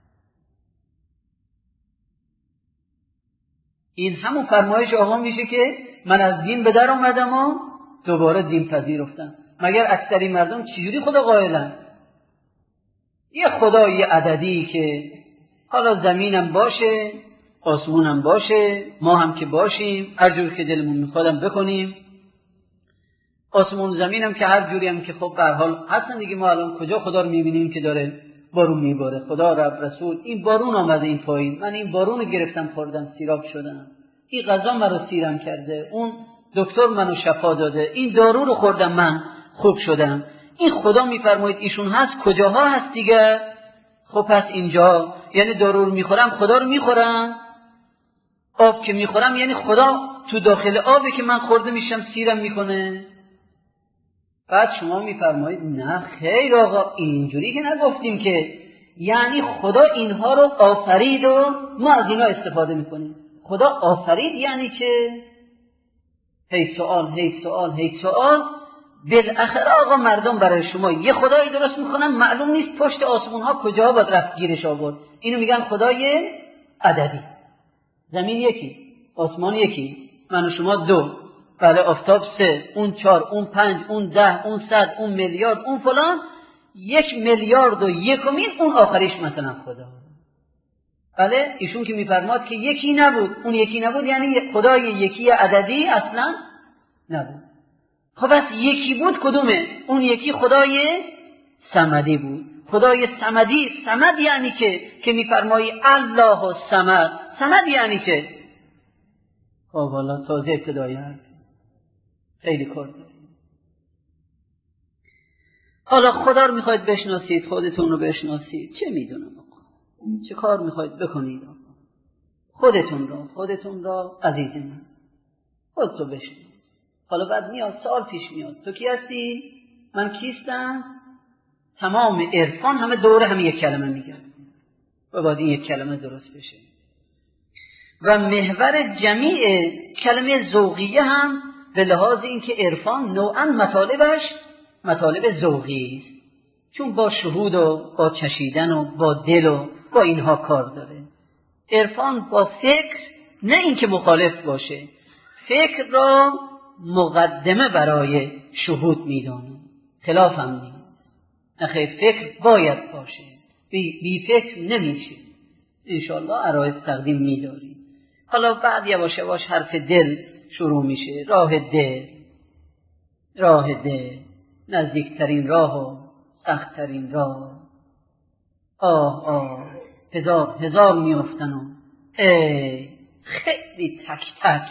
این همون فرمایش آقا میشه که من از دین به در آمدم و دوباره دین پذیرفتم. مگر اکثری مردم چجوری خدا قائلن؟ یه خدای عددی که حالا زمینم باشه، آسمونم باشه، ما هم که باشیم، هر جور که دلمون میخوادم بکنیم، آسمون زمینم که هر جوری هم که خب به هر حال هستن دیگه. ما الان کجا خدا رو میبینیم که داره بارون میباره؟ خدا رب رسول این بارون آمده این پایین، من این بارون رو گرفتم خوردم سیراب شدم، این غذا منو سیرم کرده، اون دکتر منو شفا داده، این دارو رو خوردم من خوب شدم. این خدا میفرمایید ایشون هست، کجاها هست دیگه؟ خب پس اینجا یعنی دارو رو میخورم خدا رو میخورم، آب که میخورم یعنی خدا تو داخل آبی که من خورده میشم سیرم میکنه. بعد شما میفرمایید نه خیر آقا، اینجوری که نگفتیم که، یعنی خدا اینها رو آفرید و ما از اینا استفاده میکنیم. خدا آفرید یعنی که هی سوال بالاخره آقا مردم برای شما یه خدایی درست میکنن، معلوم نیست پشت آسمون ها کجا باید رفت گیرش آورد. اینو میگن خدای عددی. زمین یکی، آسمان یکی، من و شما دو، بله آفتاب 3، اون 4، اون 5، اون 10، اون 100، اون میلیارد، اون فلان، 1 میلیارد و یکمین اون آخریش مثلا خدا. بله ایشون که میفرماد که یکی نبود، اون یکی نبود یعنی خدای یکی عددی اصلا نبود. خب بس یکی بود کدومه؟ اون یکی خدای صمدی بود. خدای صمدی، صمد یعنی که میفرمایی الله الصمد، صمد یعنی که خب والا تازه ابتدایی هست، خیلی کار داریم. حالا خدا رو میخواید بشناسید، خودتون رو بشناسید، چه میدونم آقا، چه کار میخواید بکنید آقا؟ خودتون را عزیز من خودتو بشناسید. حالا بعد میاد سوال پیش میاد، تو کی هستی؟ من کیستم؟ تمام عرفان همه دوره همه یک کلمه میگن و باید این یک کلمه درست بشه. و محور جمیع کلمه ذوقیه هم به لحاظ اینکه عرفان نوعاً مطالبش مطالب ذوقی است، چون با شهود و با چشیدن و با دل و با اینها کار داره. عرفان با فکر، نه اینکه مخالف باشه، فکر را مقدمه برای شهود میدانه، خلاف هم نیست. نخیر، فکر باید باشه، بی فکر نمیشه. انشاءالله عرایض تقدیم میداریم. حالا بعد یواش یواش حرف دل شروع میشه. راه دل، نزدیکترین راه و سختترین راه. هزار میافتن و خیلی تک تک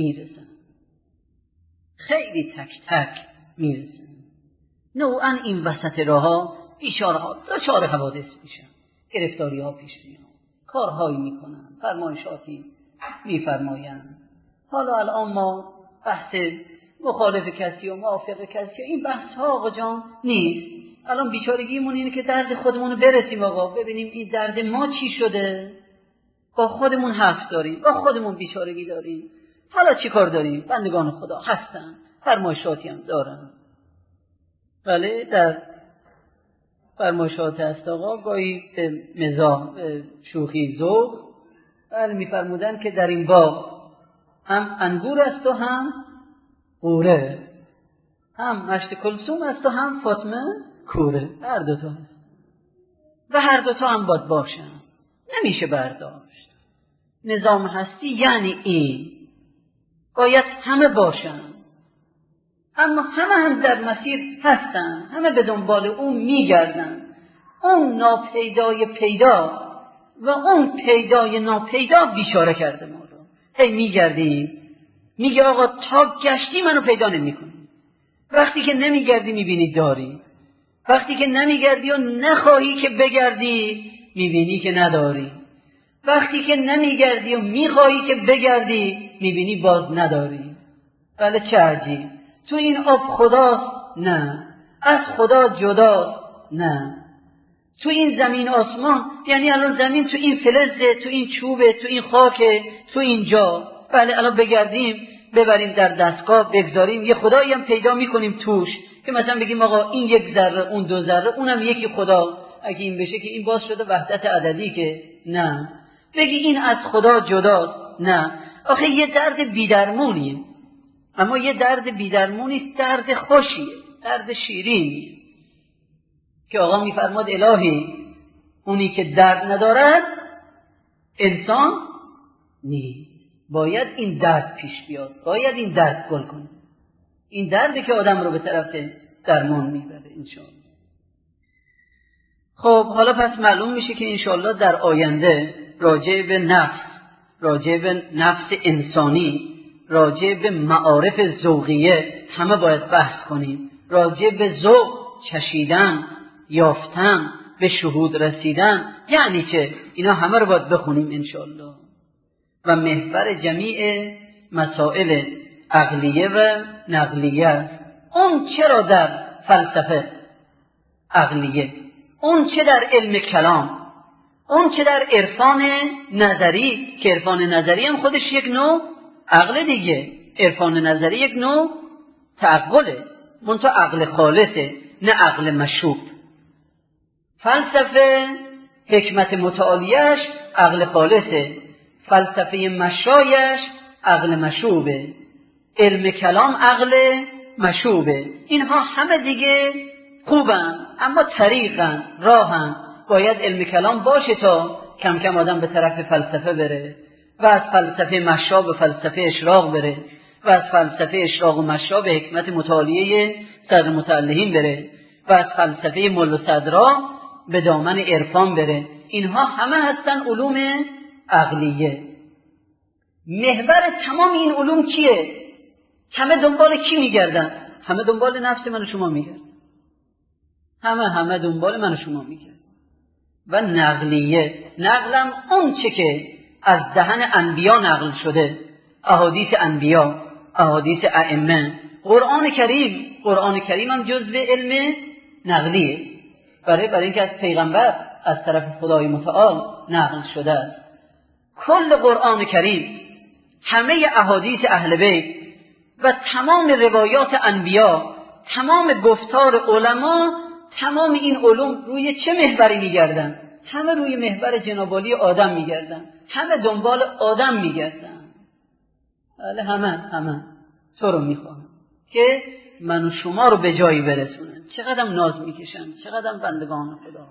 میرسن. نوعا این وسط راه ها بیچاره ها دچار حوادث میشن، گرفتاری ها پیش میاد، کارهایی میکنن، فرمایشاتی میفرمایند. حالا الان ما بحث مخالف کسی و موافق کسی این بحث ها آقا جان نیست. الان بیچارگیمون اینه که درد خودمون برسیم آقا، ببینیم این درد ما چی شده، با خودمون حرف داریم، با خودمون بیچارگی داریم. حالا چی کار داریم؟ بندگان خدا هستن، فرمایشاتی هم دارن. بله در فرمایشات هست آقا، گاهی به مزاح شوخی ذوق بله میفرمودن که در این باغ هم انگور است و هم قوره، هم مشت کلثوم است و هم فاطمه کوره، هر دوتا هست و هر دوتا هم باید باشن، نمیشه برداشت. نظام هستی یعنی این، باید همه باشن، اما همه در مسیر هستن، همه به دنبال اون میگردن، اون ناپیدای پیدا و اون پیدای ناپیدا بیچاره کرده ما رو. هی میگردیم، میگه آقا تا گشتی منو پیدا نمی‌کنی. وقتی که نمیگردی میبینی داری، وقتی که نمیگردی و نخواهی که بگردی میبینی که نداری، وقتی که نمیگردی و میخواهی که بگردی میبینی باز نداری. بله چه عجیب، تو این آب خداست؟ نه. از خدا جداست؟ نه. تو این زمین آسمان، یعنی الان زمین تو این فلزه، تو این چوبه، تو این خاکه، تو اینجا. بله الان بگردیم ببریم در دستگاه بگذاریم، یه خدایی هم پیدا میکنیم توش که مثلا بگیم آقا این 1 ذره، اون 2 ذره، اونم یکی خدا. اگه این بشه که این باز شده وحدت عددی، که نه. بگی این از خدا جداست، نه. آخه یه درد بیدرمونیه، اما یه درد بیدرمونی، درد خوشیه، درد شیرینیه که آقا میفرماد الهی اونی که درد ندارد انسان نیست. باید این درد پیش بیاد، باید این درد گل کنه. این دردی که آدم رو به طرف درمان میبره انشاءالله. خب حالا پس معلوم میشه که انشاءالله در آینده راجع به نفس انسانی، راجع به معارف ذوقیه همه باید بحث کنیم. راجع به ذوق، چشیدن، یافتن، به شهود رسیدن یعنی چه، اینا همه رو باید بخونیم انشاءالله. و محور جمیع مسائل عقلیه و نقلیه است. اون چرا در فلسفه عقلیه، اون چه در علم کلام، اون چه در عرفان نظری، که عرفان نظری هم خودش یک نوع عقل دیگه. عرفان نظری یک نوع تعقله، منتها عقل خالصه، نه عقل مشوب. فلسفه حکمت متعالیش عقل خالصه، فلسفه مشایش عقل مشوبه، علم کلام عقل مشوبه. اینها همه دیگه خوبن، اما طریقن، راهن. باید علم کلام باشه تا کم کم آدم به طرف فلسفه بره و از فلسفه مشاب به فلسفه اشراق بره و از فلسفه اشراق و مشاب به حکمت متعالیه صدر متعلهین بره و از فلسفه ملا صدرا به دامن عرفان بره. اینها همه هستن علوم عقلیه. محور تمام این علوم کیه؟ همه دنبال کی میگردن؟ همه دنبال نفس من و شما میگردن. همه دنبال من و شما میگردن. و نقلیه، نقلم اون چه که از دهن انبیا نقل شده، احادیث انبیا، احادیث ائمه، قرآن کریم هم جزء علم نقلیه. برای اینکه از پیغمبر از طرف خدای متعال نقل شده است. کل قرآن کریم، همه احادیث اهل بیت و تمام روایات انبیا، تمام گفتار علما، تمام این علوم روی چه محوری میگردن؟ همه روی محور جنابالی آدم میگردن. همه دنبال آدم میگردن. بله همه تو رو میخواهم که من و شما رو به جایی برسونن. چقدر ناز میکشن، چقدر بندگان خدا.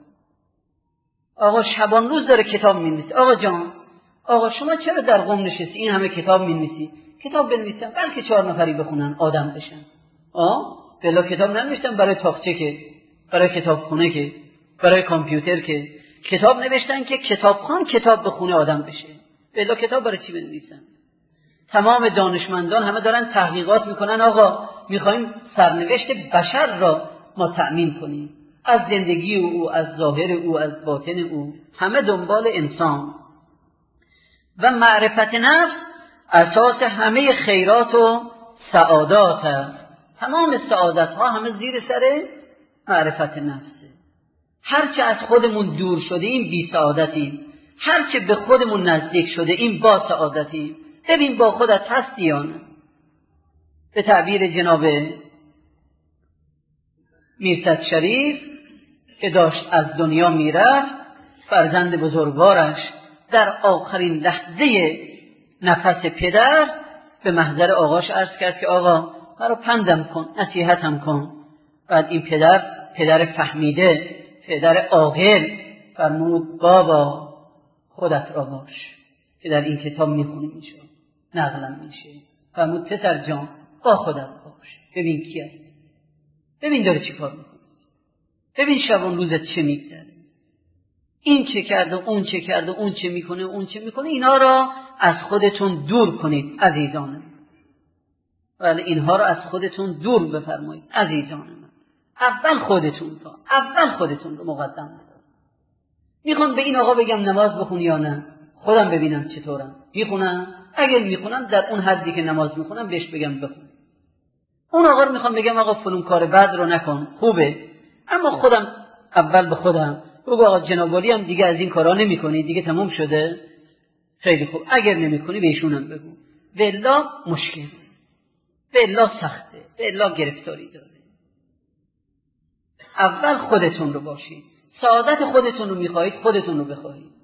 آقا شبان روز داره کتاب مینویسه. آقا جان، آقا شما چرا در قم نشستی این همه کتاب مینویسی؟ کتاب بنویسن بلکه 4 نفری بخونن آدم بشن. بلا کتاب ننوشتن برای تاقچه که، برای کتابخونه که، برای کامپیوتر که. کتاب نوشتن که کتابخوان کتاب بخونه آدم بشه. بلا کتاب برای چی بنویسن؟ تمام دانشمندان همه دارن تحقیقات میکنن. آقا میخوایم سرنوشت بشر را ما تأمین کنیم، از زندگی او، از ظاهر او، از باطن او. همه دنبال انسان. و معرفت نفس اساس همه خیرات و سعادات است. تمام سعادت ها همه زیر سر معرفت نفسه. هرچه از خودمون دور شده ایم بی سعادتیم، هرچه به خودمون نزدیک شده ایم با سعادتیم. ببین با خودت هستی یا نه؟ به تعبیر جناب میرصد شریف که داشت از دنیا میرفت، فرزند بزرگوارش در آخرین لحظه نفس پدر به محضر آقاش عرض کرد که آقا مرا پندم کن، نصیحتم کن. بعد این پدر فهمیده، پدر عاقل فرمود بابا خودت را باش که در این کتاب میخونیم میشه، نقلم میشه. فرمود پسر جان با خودت باش، ببین کی هست، ببین داره چی کار میکنه، ببین شبان روزت چه میگذره، این چه کرده، اون چه کرده، اون چه میکنه، اون چه میکنه. اینا را از خودتون دور کنید عزیزان. ولی اینها را از خودتون دور بفرمایید عزیزان من. اول خودتون رو مقدم بدار. میخوام به این آقا بگم نماز بخون یا نه، خودم ببینم چطورم میخونم. اگر میخونم در اون حدی که نماز میخونم بهش بگم بخون. اون آقا رو میخوام بگم آقا فلان کار بد رو نکن، خوبه، اما خودم اول به خودم بگو آقا جناب عالی هم دیگه از این کارا نمی‌کنی، دیگه تموم شده. خیلی خوب، اگر نمی‌کنی به ایشونم بگو. والا مشکل، والا سخته، والا گرفتاری داره. اول خودتون رو باشید. سعادت خودتون رو می‌خواهید، خودتون رو بخواهید.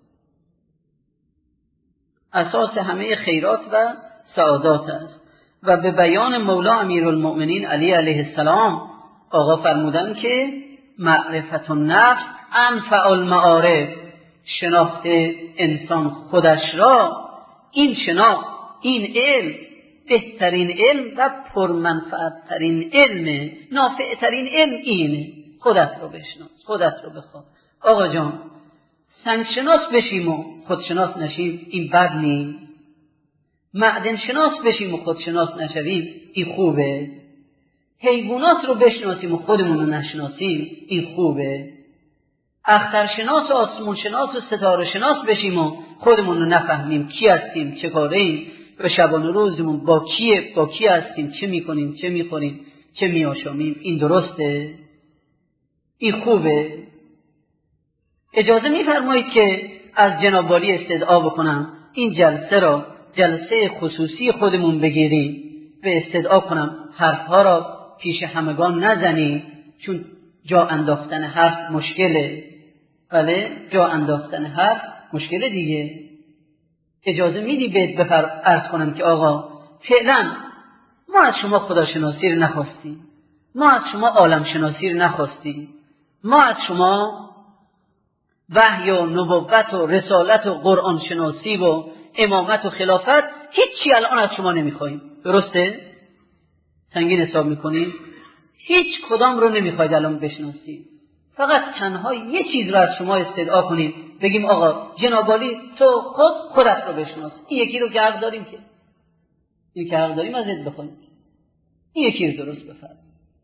اساس همه خیرات و سعادات است. و به بیان مولا امیرالمؤمنین علی علیه السلام آقا فرمودن که معرفت النفس انفع المعارف، شناخت انسان خودش را، این شناخت، این علم بهترین علم و پرمنفعترین علم، نافعترین علم اینه. خودت رو بشناس، خودت رو بخواه. آقا جان سنگ شناس بشیم و خودشناس نشیم، این بد نیست. معدن شناس بشیم و خودشناس نشویم، این خوبه. حیوانات رو بشناسیم و خودمون رو نشناسیم، این خوبه. اخترشناس و آسمون شناس و ستاره شناس بشیم و خودمون رو نفهمیم کی هستیم، چه کاره‌ایم و شبانه روزمون با کیه، با کی هستیم، چه میکنیم، چه میخوریم، چه میآشامیم، این درسته؟ این خوبه؟ اجازه میفرمایید که از جناب عالی استدعا بکنم این جلسه را جلسه خصوصی خودمون بگیریم و استدعا کنم حرفها را پیش همگان نزنی، چون جا انداختن حرف مشکله. بله، جا انداختن حرف مشکله دیگه. اجازه میدی بهت عرض کنم که آقا فعلا ما از شما خداشناسی رو نخواستیم، ما از شما عالم شناسی رو نخواستیم، ما از شما وحی و نبوت و رسالت و قرآن شناسی و امامت و خلافت هیچی الان از شما نمیخوایم. درسته؟ سنگین حساب میکنیم؟ هیچ کدام رو نمیخواید الان بشناسید. فقط تنها یه چیز رو از شما استدعا کنیم، بگیم آقا جناب عالی تو خودت رو بشناس. این یکی رو که حق داریم، که این که حق داریم ازت بخوایم. این یکی رو درست بفرمایید.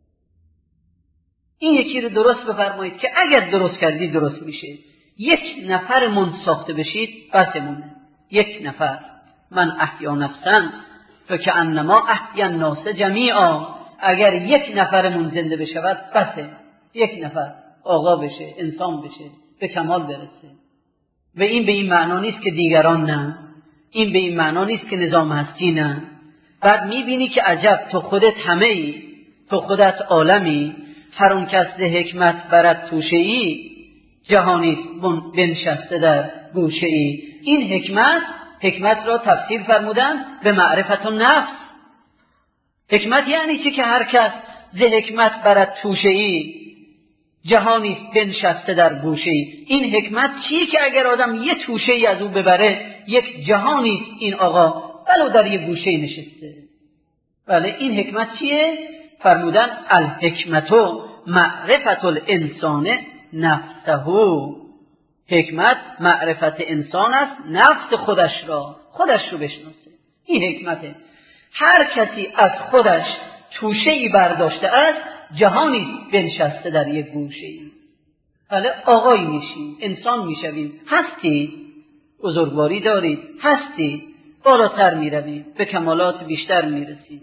این یکی رو درست بفرمایید که اگر درست کردید درست میشه. یک نفرمون ساخته بشید بسمونه. یک نفر. من احیا نفسن فکأنما احیا الناس جمیعا. اگر یک نفرمون زنده بشود بسه. یک نفر آقا بشه، انسان بشه، به کمال برسه. و این به این معنا نیست که دیگران نه، این به این معنا نیست که نظام هستی نه. بعد میبینی که عجب تو خودت همه ای، تو خودت عالمی، هر اون کس ده حکمت برد توشه ای، جهانی بنشسته در گوشه ای. این حکمت را تفسیر فرمودن به معرفت النفس. حکمت یعنی چی؟ که هر کس ده حکمت برد توشه ای، جهانی بنشسته در گوشه ای. این حکمت چیه؟ که اگر آدم یه توشه ای از او ببره یک جهانی این آقا ولو در یه گوشه ای نشسته. بله، این حکمت چیه؟ فرمودن الحکمتو معرفت الانسان نفسه. حکمت معرفت انسان است نفس خودش رو بشناسه. این حکمته. هر کسی از خودش توشه ای برداشته است، جهانی بنشسته در یک گوشه ای. بله، آقایی میشیم، انسان میشویم، هستید، بزرگواری دارید، هستید، بالاتر میروید، به کمالات بیشتر میرسید.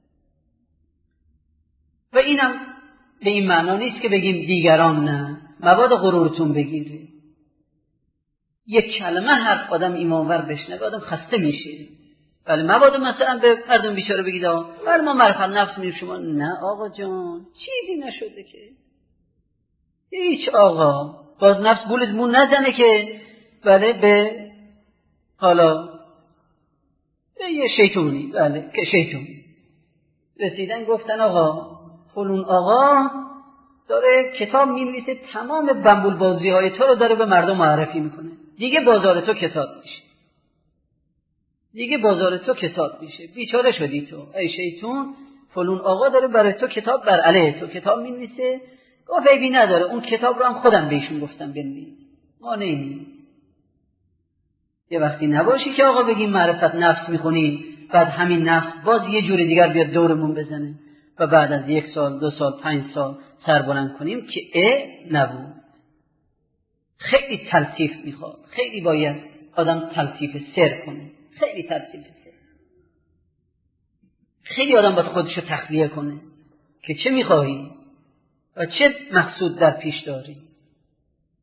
و اینم به این معنا نیست که بگیم دیگران نه، مبادا غرورتون بگیره. یک کلمه هر آدم ایمانور بشنوه آدم خسته میشه. ولی مبادا مثلا به مردم بیچاره بگید ولی ما معرفت نفس میریم شما نه. آقا جان چیزی نشده که هیچ. آقا باز نفس بولت مون نزنه که بله به حالا به یه شیطونی، بله که شیطونی رسیدن گفتن آقا فلون آقا داره کتاب می‌نویسه، تمام بنبول بازی‌های تو رو داره به مردم معرفی میکنه، دیگه بازار تو کتاب میشه، دیگه بازار تو کتاب میشه، بیچاره شدی تو ای شیطون. فلون آقا داره برای تو کتاب بر علیه تو کتاب می‌نویسه. گفت عیبی نداره، اون کتاب رو هم خودم بهشون گفتم بنویس، ما نمی‌نویسیم. یه وقتی نباشی که آقا بگیم معرفت نفس میخونی، بعد همین نفس باز یه جور دیگر بیاد دورمون بزنه و بعد از 1 سال 2 سال 5 سال سر بلند کنیم که نبود. خیلی تلطیف میخواد، خیلی باید آدم تلطیف سر کنه، خیلی تلطیف سر، خیلی آدم باید خودشو تخلیه کنه که چه میخواهی و چه مقصود در پیش داری.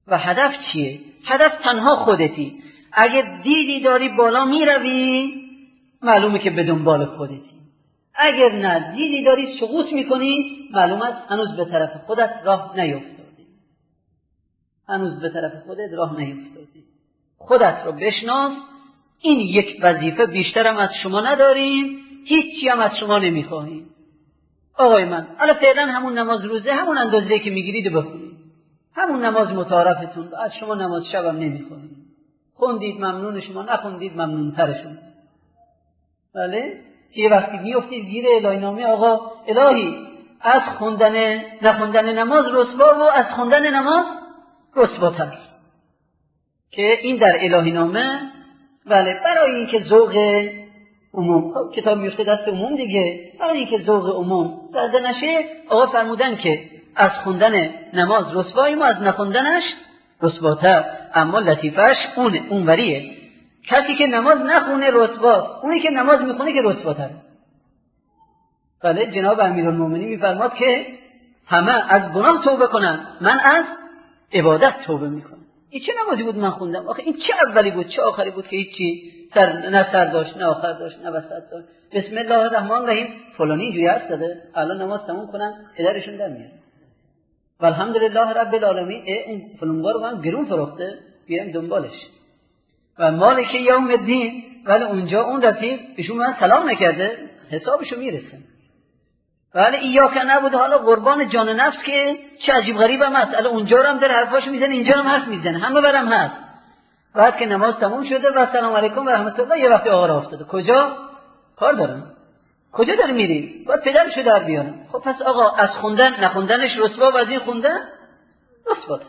و هدف چیه؟ هدف تنها خودتی. اگه دیدی داری بالا میروی، معلومه که به دنبال خودتی. اگر نه دیدی داری سقوط میکنی، معلومه هنوز به طرف خودت راه نیفتادی. هنوز به طرف خودت راه نیفتادی. خودت رو بشناس. این یک وظیفه بیشتر هم از شما نداریم، هیچی هم از شما نمیخواهیم. آقای من الان فعلا همون نماز روزه، همون اندازه که میگیرید بخونید، همون نماز متعارفتون، از شما نماز شب هم نمیخواهیم. خوندید ممنون شما، نخوندید ممنون تر شما. بله؟ یه وقتی میافتید گیر الهی نامه، آقا الهی از خوندن نخوندن نماز رسوا و از خوندن نماز رسواتر، که این در الهی نامه بله برای اینکه ذوق عموم، خب کتاب میفته دست عموم دیگه، برای اینکه ذوق عموم زده نشه، آقا فرمودن که از خوندن نماز رسواییم و از نخوندنش رسواتر. اما لطیفش اونوریه، کسی که نماز نخونه رسواست، اونی که نماز میخونه که رسواتره. بله جناب امیرالمومنین میفرماد که همه از گناه توبه کنن، من از عبادت توبه میکنم. این چه نمازی بود من خوندم؟ آخه این چه اولی بود چه آخری بود که هیچی نه سر داشت نه آخر داشت نه وسط داشت. بسم الله الرحمن الرحیم فلانی اینجوری حرف زده، الان نماز تموم کنن پدرشون در میاد و الحمدلله رب العالمین اون فلانگار رو من گرون فروخته، بیام دنبالش و مالک یوم الدین. ولی اونجا اون رفیق ایشون من سلام نکرده، حسابشو میرسه. ولی ایاک نبود، حالا قربان جان نفس که چه عجیب غریبم هست، الان اونجا رو هم در حرفاشو میزنه، اینجا هم حرف میزنه، همه برم هست. بعد که نماز تموم شده و سلام علیکم و رحمت الله، یه وقتی آقا را افتاده، کجا کار دارم؟ کجا داری میری؟ باید پدرشو در بیارم. خب پس آقا از خوندن نخوندنش رسوا و از این خوندن رسواتر،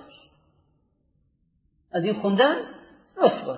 از این خوندن رسواتر.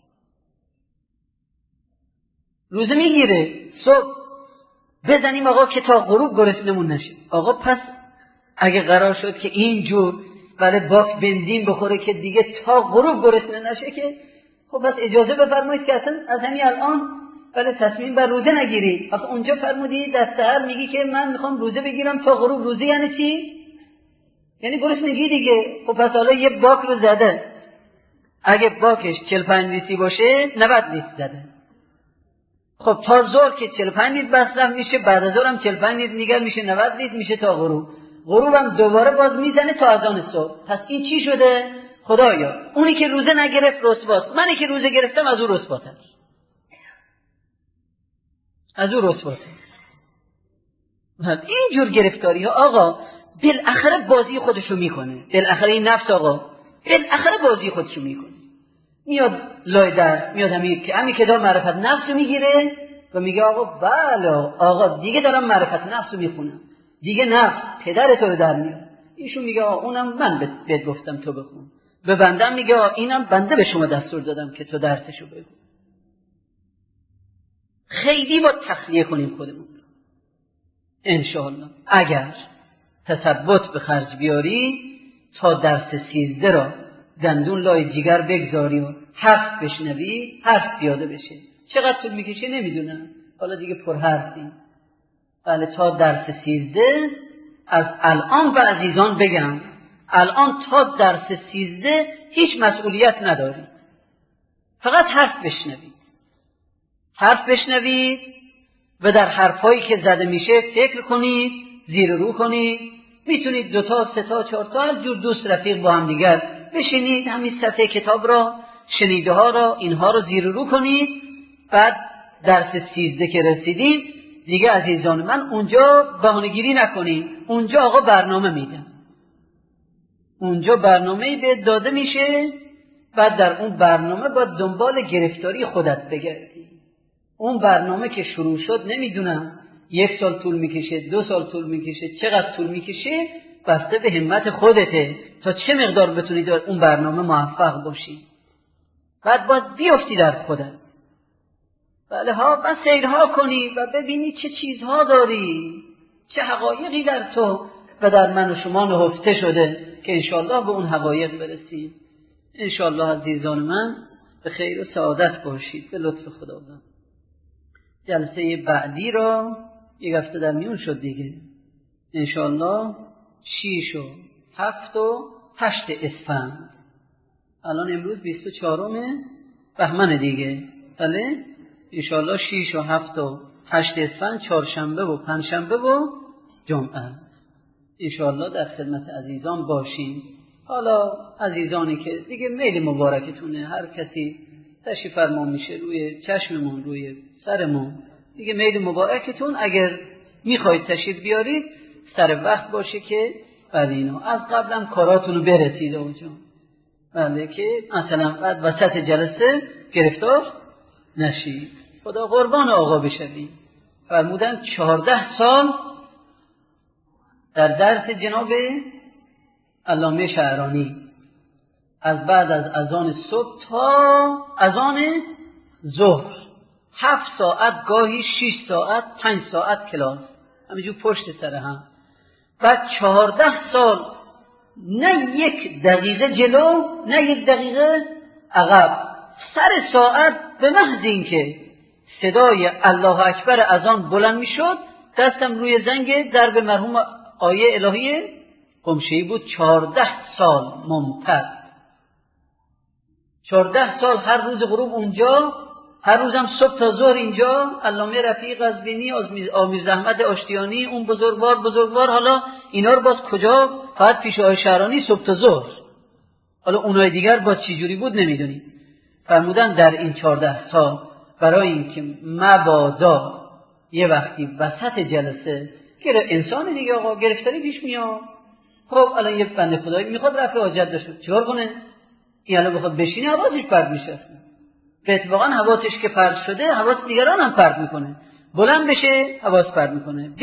روزه میگیره صبح بزنیم آقا که تا غروب گرسنمون نشه. آقا پس اگه قرار شد که اینجور ولی باک بنزین بخوره که دیگه تا غروب گرسنه نشه، که خب پس اجازه بفرمایید که اصلا از همین الان ولی تصمیم بر روزه نگیرید. آخه اونجا فرمودی دست سحر میگی که من میخوام روزه بگیرم تا غروب. روزه یعنی چی؟ یعنی گرسنگی دیگه. خب پس حالا یه باک رو زده، اگه باکش 45 لیتری باشه 90 لیتر زده. خب تا ظهر که 45 لیتر مصرف میشه، بعد از ظهر هم 45 لیتر دیگر میشه 90 لیتر میشه تا غروب. غروب هم دوباره باز میزنه تا اذان صبح. پس این چی شده؟ خدایا اونی که روزه نگرفت رسواست، منی که روزه گرفتم از او رسواتر، از او رسواتر. اینجور گرفتاری ها آقا بالاخره بازی خودشو میکنه. بالاخره این نفس آقا بالاخره بازی خودشو میکنه، میاد لای در، میاد همین کتاب معرفت نفس رو میگیره و میگه آقا بله آقا دیگه دارم معرفت نفس رو میخونم، دیگه نفس پدر تو رو در میاد. ایشون میگه آقا اونم من بهت گفتم تو بخون. به بندم میگه آقا اینم بنده به شما دستور دادم که تو درسشو بگو. خیلی با تخلیه کنیم خودمون انشاءالله. اگر تثبت به خرج بیاری تا درس 13 را دندون لای جیگر بگذاری و حرف بشنوی، حرف پیاده بشه. چقدر طول میکشه نمیدونم، حالا دیگه پر حرفی. بله تا درس 13 از الان و عزیزان بگم، الان تا درس 13 هیچ مسئولیت نداری، فقط حرف بشنوید. حرف بشنوید و در حرفایی که زده میشه فکر کنید، زیر رو کنید. میتونید 2 تا 3 تا 4 تا هر جور دوست رفیق با هم دیگر بشینید، همین صفحه کتاب را شنیده ها را اینها را زیر رو کنید. بعد درس 13 که رسیدید دیگه عزیزان من اونجا بهانه‌گیری نکنید، اونجا آقا برنامه میدم، اونجا برنامه‌ای به داده میشه. بعد در اون برنامه باید دنبال گرفتاری خودت بگردی. اون برنامه که شروع شد نمیدونم 1 سال طول میکشه، 2 سال طول میکشه، چقدر طول میکشه بسته به همت خودته تا چه مقدار بتونی در اون برنامه موفق باشی. بعد باید بیافتی در خودت، بله ها، و سیرها کنی و ببینی چه چیزها داری، چه حقایقی در تو و در من و شما نهفته شده که انشاءالله به اون حقایق برسیم. انشاءالله عزیزان من به خیر و سعادت باشید به لطف خداوند. جلسه بعدی را 1 هفته در میون شد دیگه، انشاءالله 6 و 7 و 8 اسفند الان امروز 24 بهمن دیگه، بله؟ انشاءالله 6 و 7 و 8 اسفند، چهارشنبه و پنجشنبه و جمعه. انشاءالله در خدمت عزیزان باشیم. حالا عزیزانی که دیگه میل مبارکتونه، هر کسی تشریف فرما میشه روی چشممون، روی سرمون، دیگه میل مبارکتون. اگر میخواید تشریف بیارید سر وقت باشه که بعد اینو از قبلم کاراتونو برسید اونجا، بله، که مثلا بعد وسط جلسه گرفتار نشید. خدا قربان آقا بشوید. فرمودن 14 سال در درس جناب علامه شعرانی، از بعد از اذان صبح تا اذان ظهر 7 ساعت، گاهی 6 ساعت، 5 ساعت کلاس، همینجور پشت سر هم. بعد 14 سال نه یک دقیقه جلو نه یک دقیقه عقب. سر ساعت به محض اینکه صدای الله اکبر اذان بلند میشد دستم روی زنگ درب مرحوم آیه الهی قمشه‌ای بود. 14 سال ممتد، 14 سال هر روز غروب اونجا، هر روزم صبح تا ظهر اینجا. علامه رفیع قزوینی، آمیز احمد آشتیانی، اون بزرگوار. حالا اینا رو باز کجا؟ فقط پیش آقای شعرانی صبح تا ظهر. حالا اونای دیگر باز چی جوری بود نمیدونی. فرمودن در این 14 سال برای اینکه مبادا یه وقتی وسط جلسه انسان دیگه آقا گرفتاری پیش میاد. خب الان یه بنده خدایی میخواد رفع حاجت داشته، چیکار کنه؟ این الان بخواد بشینه حواسش پرت میشه. به اتفاقا حواسش که پرت شده حواس دیگران هم پرت میکنه. بلند بشه حواس پرت میکنه.